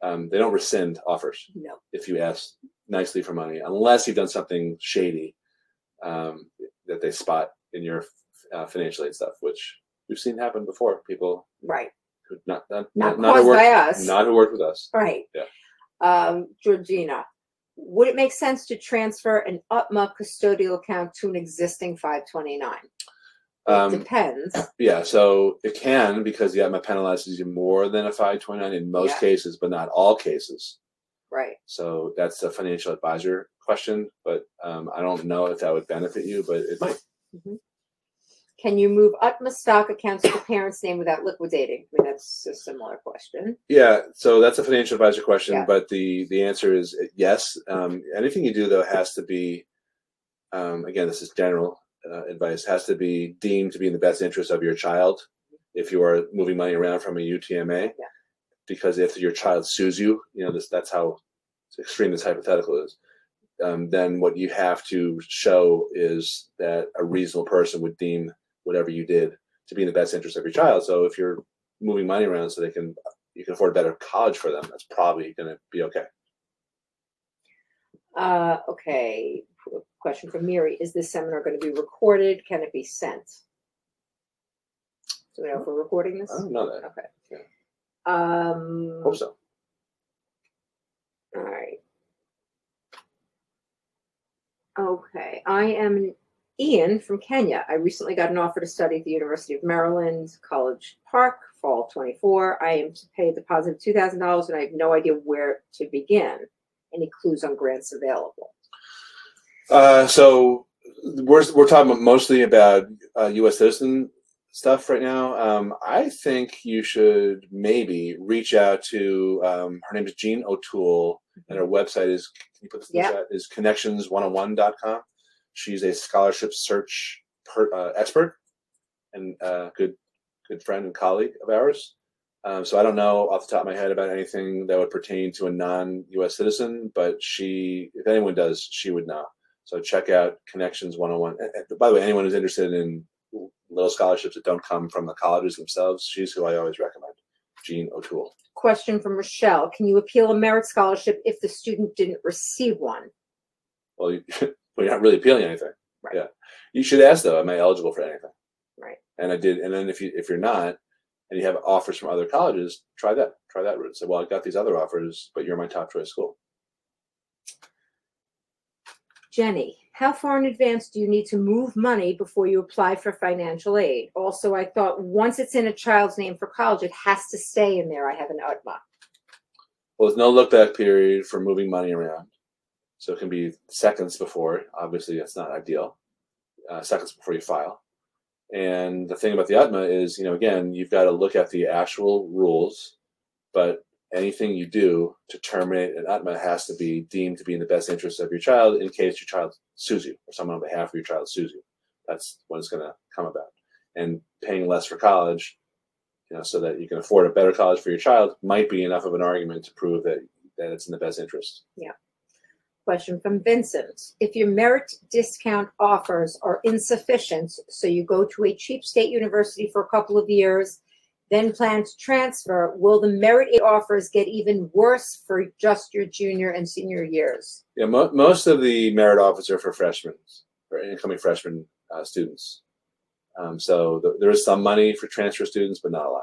Um, they don't rescind offers No. if you ask nicely for money, unless you've done something shady um, that they spot in your uh, financial aid stuff, which we've seen happen before. People Right. who not not Not not, caused who worked, by us. not who worked with us. Right. Yeah. Um, Georgina, would it make sense to transfer an U T M A custodial account to an existing five twenty-nine? It Um, depends. Yeah, so it can, because the U T M A penalizes you more than a five twenty-nine in most Yeah. cases, but not all cases. Right. So that's a financial advisor question, but um, I don't know if that would benefit you, but it might. Mm-hmm. Can you move U T M A stock accounts to the parent's name without liquidating? I mean, that's a similar question. Yeah, so that's a financial advisor question, Yeah. but the the answer is yes. Um, anything you do, though, has to be, um, again, this is general uh, advice, has to be deemed to be in the best interest of your child if you are moving money around from a U T M A. Yeah. Because if your child sues you, you know, this that's how extreme this hypothetical is, um, then what you have to show is that a reasonable person would deem whatever you did to be in the best interest of your child. So if you're moving money around so they can, you can afford a better college for them, that's probably going to be okay. Uh, okay. Question from Miri. Is this seminar going to be recorded? Can it be sent? Do we know if we're recording this? I don't know that. Okay. Yeah. Um, Hope so. All right. Okay. I am Ian from Kenya. I recently got an offer to study at the University of Maryland, College Park, fall twenty-four. I am to pay a deposit of two thousand dollars and I have no idea where to begin. Any clues on grants available? Uh, so we're, we're talking mostly about uh, U S citizen stuff right now. Um, I think you should maybe reach out to, um, her name is Jean O'Toole, and her website is, can you put this in the Yeah. chat, is connections one oh one dot com. She's a scholarship search per, uh, expert and uh, good good friend and colleague of ours. Um, so I don't know off the top of my head about anything that would pertain to a non-U S citizen, but she, if anyone does, she would know. So check out Connections one oh one. And by the way, anyone who's interested in little scholarships that don't come from the colleges themselves, she's who I always recommend, Jean O'Toole. Question from Rochelle. Can you appeal a merit scholarship if the student didn't receive one? Well, you, well you're not really appealing anything. Right. Yeah. You should ask, though, am I eligible for anything? Right. And I did. And then if, you, if you're not, and you have offers from other colleges, try that. Try that route. Say, well, I got these other offers, but you're my top choice school. Jenny, how far in advance do you need to move money before you apply for financial aid? Also, I thought once it's in a child's name for college, it has to stay in there. I have an U T M A. Well, there's no look back period for moving money around. So it can be seconds before. Obviously, that's not ideal. Uh, seconds before you file. And the thing about the U T M A is, you know, again, you've got to look at the actual rules, but anything you do to terminate an U T M A has to be deemed to be in the best interest of your child in case your child sues you or someone on behalf of your child sues you. That's what it's going to come about. And paying less for college, you know, so that you can afford a better college for your child might be enough of an argument to prove that, that it's in the best interest. Yeah. Question from Vincent. If your merit discount offers are insufficient, so you go to a cheap state university for a couple of years, then plan to transfer, will the merit aid offers get even worse for just your junior and senior years? Yeah, mo most of the merit offers are for freshmen, for incoming freshman uh, students. Um, so th there is some money for transfer students, but not a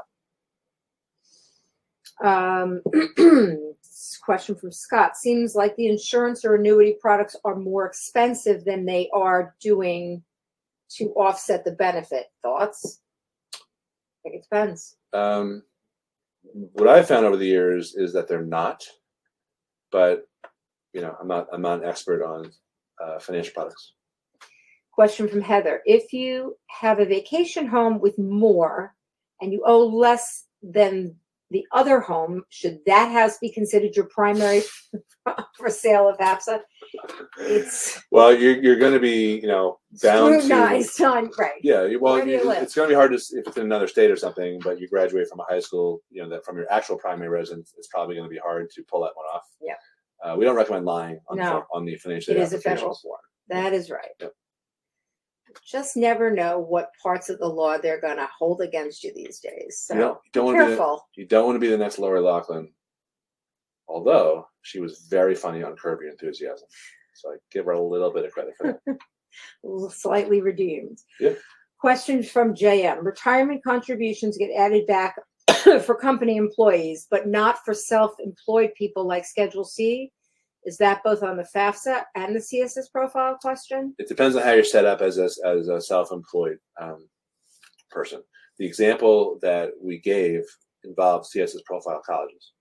lot. Um, question from Scott. Seems like the insurance or annuity products are more expensive than they are doing to offset the benefit. Thoughts? I think it depends. Um, what I've found over the years is that they're not, but you know, I'm not I'm not an expert on uh, financial products. Question from Heather. If you have a vacation home with more and you owe less than the other home, should that house be considered your primary for sale of H A P S A? It's well, you're you're going to be you know bound to scrutinized on right. Yeah, well, Where do you you, live? it's going to be hard to if it's in another state or something. But you graduate from a high school, you know that from your actual primary residence, it's probably going to be hard to pull that one off. Yeah, uh, we don't recommend lying on No. the, on the financial It aid is a federal applications. form. That is right. Yep. Just never know what parts of the law they're going to hold against you these days. So You don't, you don't be want to be the, careful. you don't want to be the next Lori Loughlin. Although she was very funny on Curb Your Enthusiasm. So I give her a little bit of credit for that. Slightly redeemed. Yeah. Questions from J M. Retirement contributions get added back for company employees, but not for self-employed people like Schedule C. Is that both on the FAFSA and the C S S profile question? It depends on how you're set up as a, as a self-employed um, person. The example that we gave involves C S S profile colleges.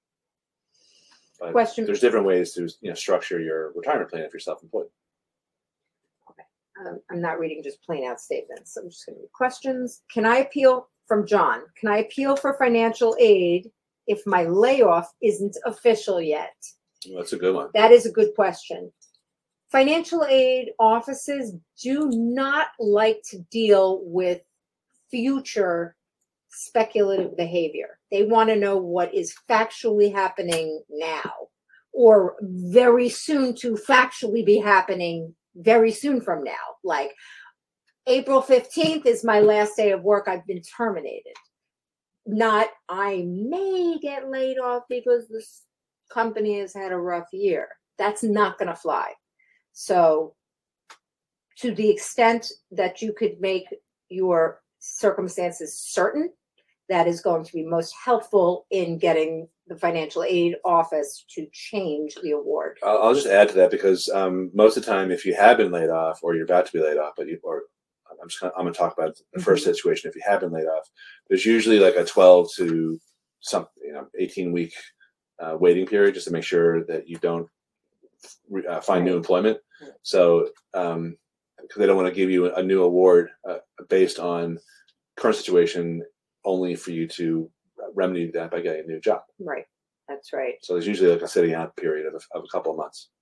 But Question. There's different ways to you know structure your retirement plan if you're self-employed. Okay. Um, I'm not reading just plain out statements. I'm just going to read questions. Can I appeal from John? Can I appeal for financial aid if my layoff isn't official yet? Well, that's a good one. That is a good question. Financial aid offices do not like to deal with future speculative behavior. They want to know what is factually happening now or very soon to factually be happening very soon from now. Like April fifteenth is my last day of work. I've been terminated. Not I may get laid off because this company has had a rough year. That's not going to fly. So to the extent that you could make your circumstances certain, that is going to be most helpful in getting the financial aid office to change the award. I'll, I'll just add to that because um, most of the time, if you have been laid off or you're about to be laid off, but you, or I'm just gonna, I'm going to talk about the first mm-hmm. situation. If you have been laid off, there's usually like a twelve to some you know eighteen week uh, waiting period just to make sure that you don't uh, find right. new employment. Right. So um, because they don't want to give you a new award uh, based on current situation, only for you to remedy that by getting a new job. Right. That's right. So there's usually like a sitting out period of a, of a couple of months.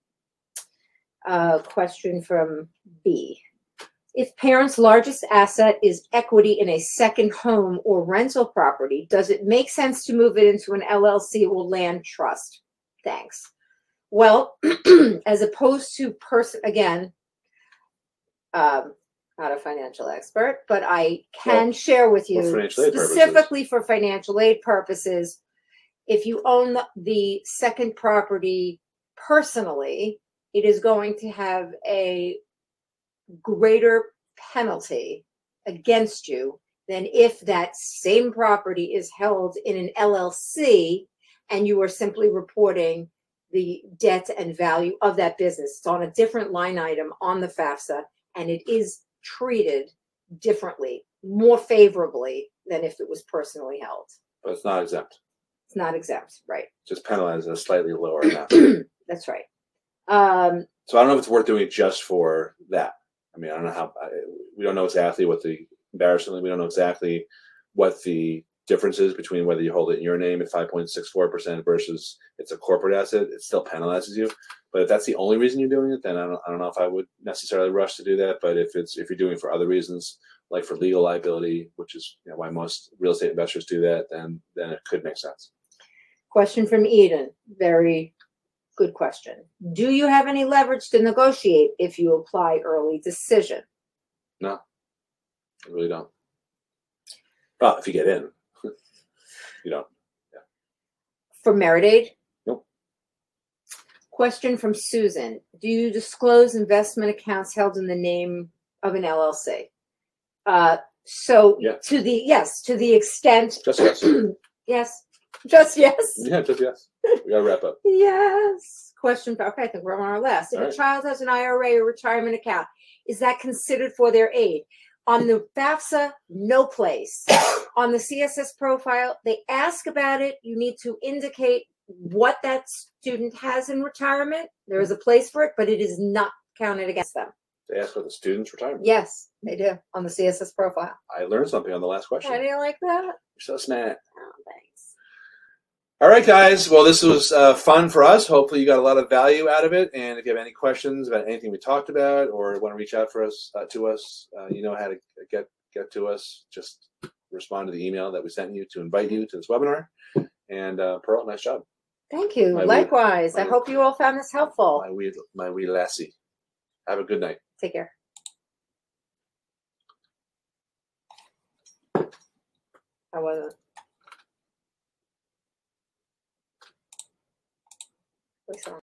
Uh, question from B. If parents' largest asset is equity in a second home or rental property, does it make sense to move it into an L L C or land trust? Thanks. Well, as opposed to person, again, um, not a financial expert, but I can well, share with you specifically for financial aid purposes. If you own the, the second property personally, it is going to have a greater penalty against you than if that same property is held in an L L C and you are simply reporting the debt and value of that business. It's on a different line item on the FAFSA, and it is treated differently, more favorably than if it was personally held. But it's not exempt. It's not exempt, right? Just penalized at a slightly lower amount. That's right. Um, so I don't know if it's worth doing it just for that. I mean, I don't know how, I, we don't know exactly what the, embarrassingly, we don't know exactly what the difference is between whether you hold it in your name at five point six four percent versus it's a corporate asset. It still penalizes you. But if that's the only reason you're doing it, then I don't, I don't know if I would necessarily rush to do that. But if it's if you're doing it for other reasons, like for legal liability, which is you know, why most real estate investors do that, then then it could make sense. Question from Eden. Very good question. Do you have any leverage to negotiate if you apply early decision? No, I really don't. Well, if you get in, you don't. Yeah. For merit aid? Nope. Question from Susan. Do you disclose investment accounts held in the name of an L L C? Uh, so yeah. to the, yes, to the extent. Just yes. Yes. Just yes. Yeah, just yes. We gotta wrap up. Yes. Question. Okay, I think we're on our last. If All a right. child has an I R A or retirement account, is that considered for their aid? On the FAFSA, no place. On the C S S profile, they ask about it. You need to indicate what that student has in retirement. There is a place for it, but it is not counted against them. They ask for the student's retirement. Yes, they do on the C S S profile. I learned something on the last question. How do you like that? You're so smart. Oh, thanks. All right, guys. Well, this was uh, fun for us. Hopefully, you got a lot of value out of it. And if you have any questions about anything we talked about, or want to reach out for us uh, to us, uh, you know how to get get to us. Just respond to the email that we sent you to invite you to this webinar. And uh, Pearl, nice job. Thank you. My Likewise. wee, I hope you all found this helpful. My wee, my wee lassie. Have a good night. Take care. I wasn't. We saw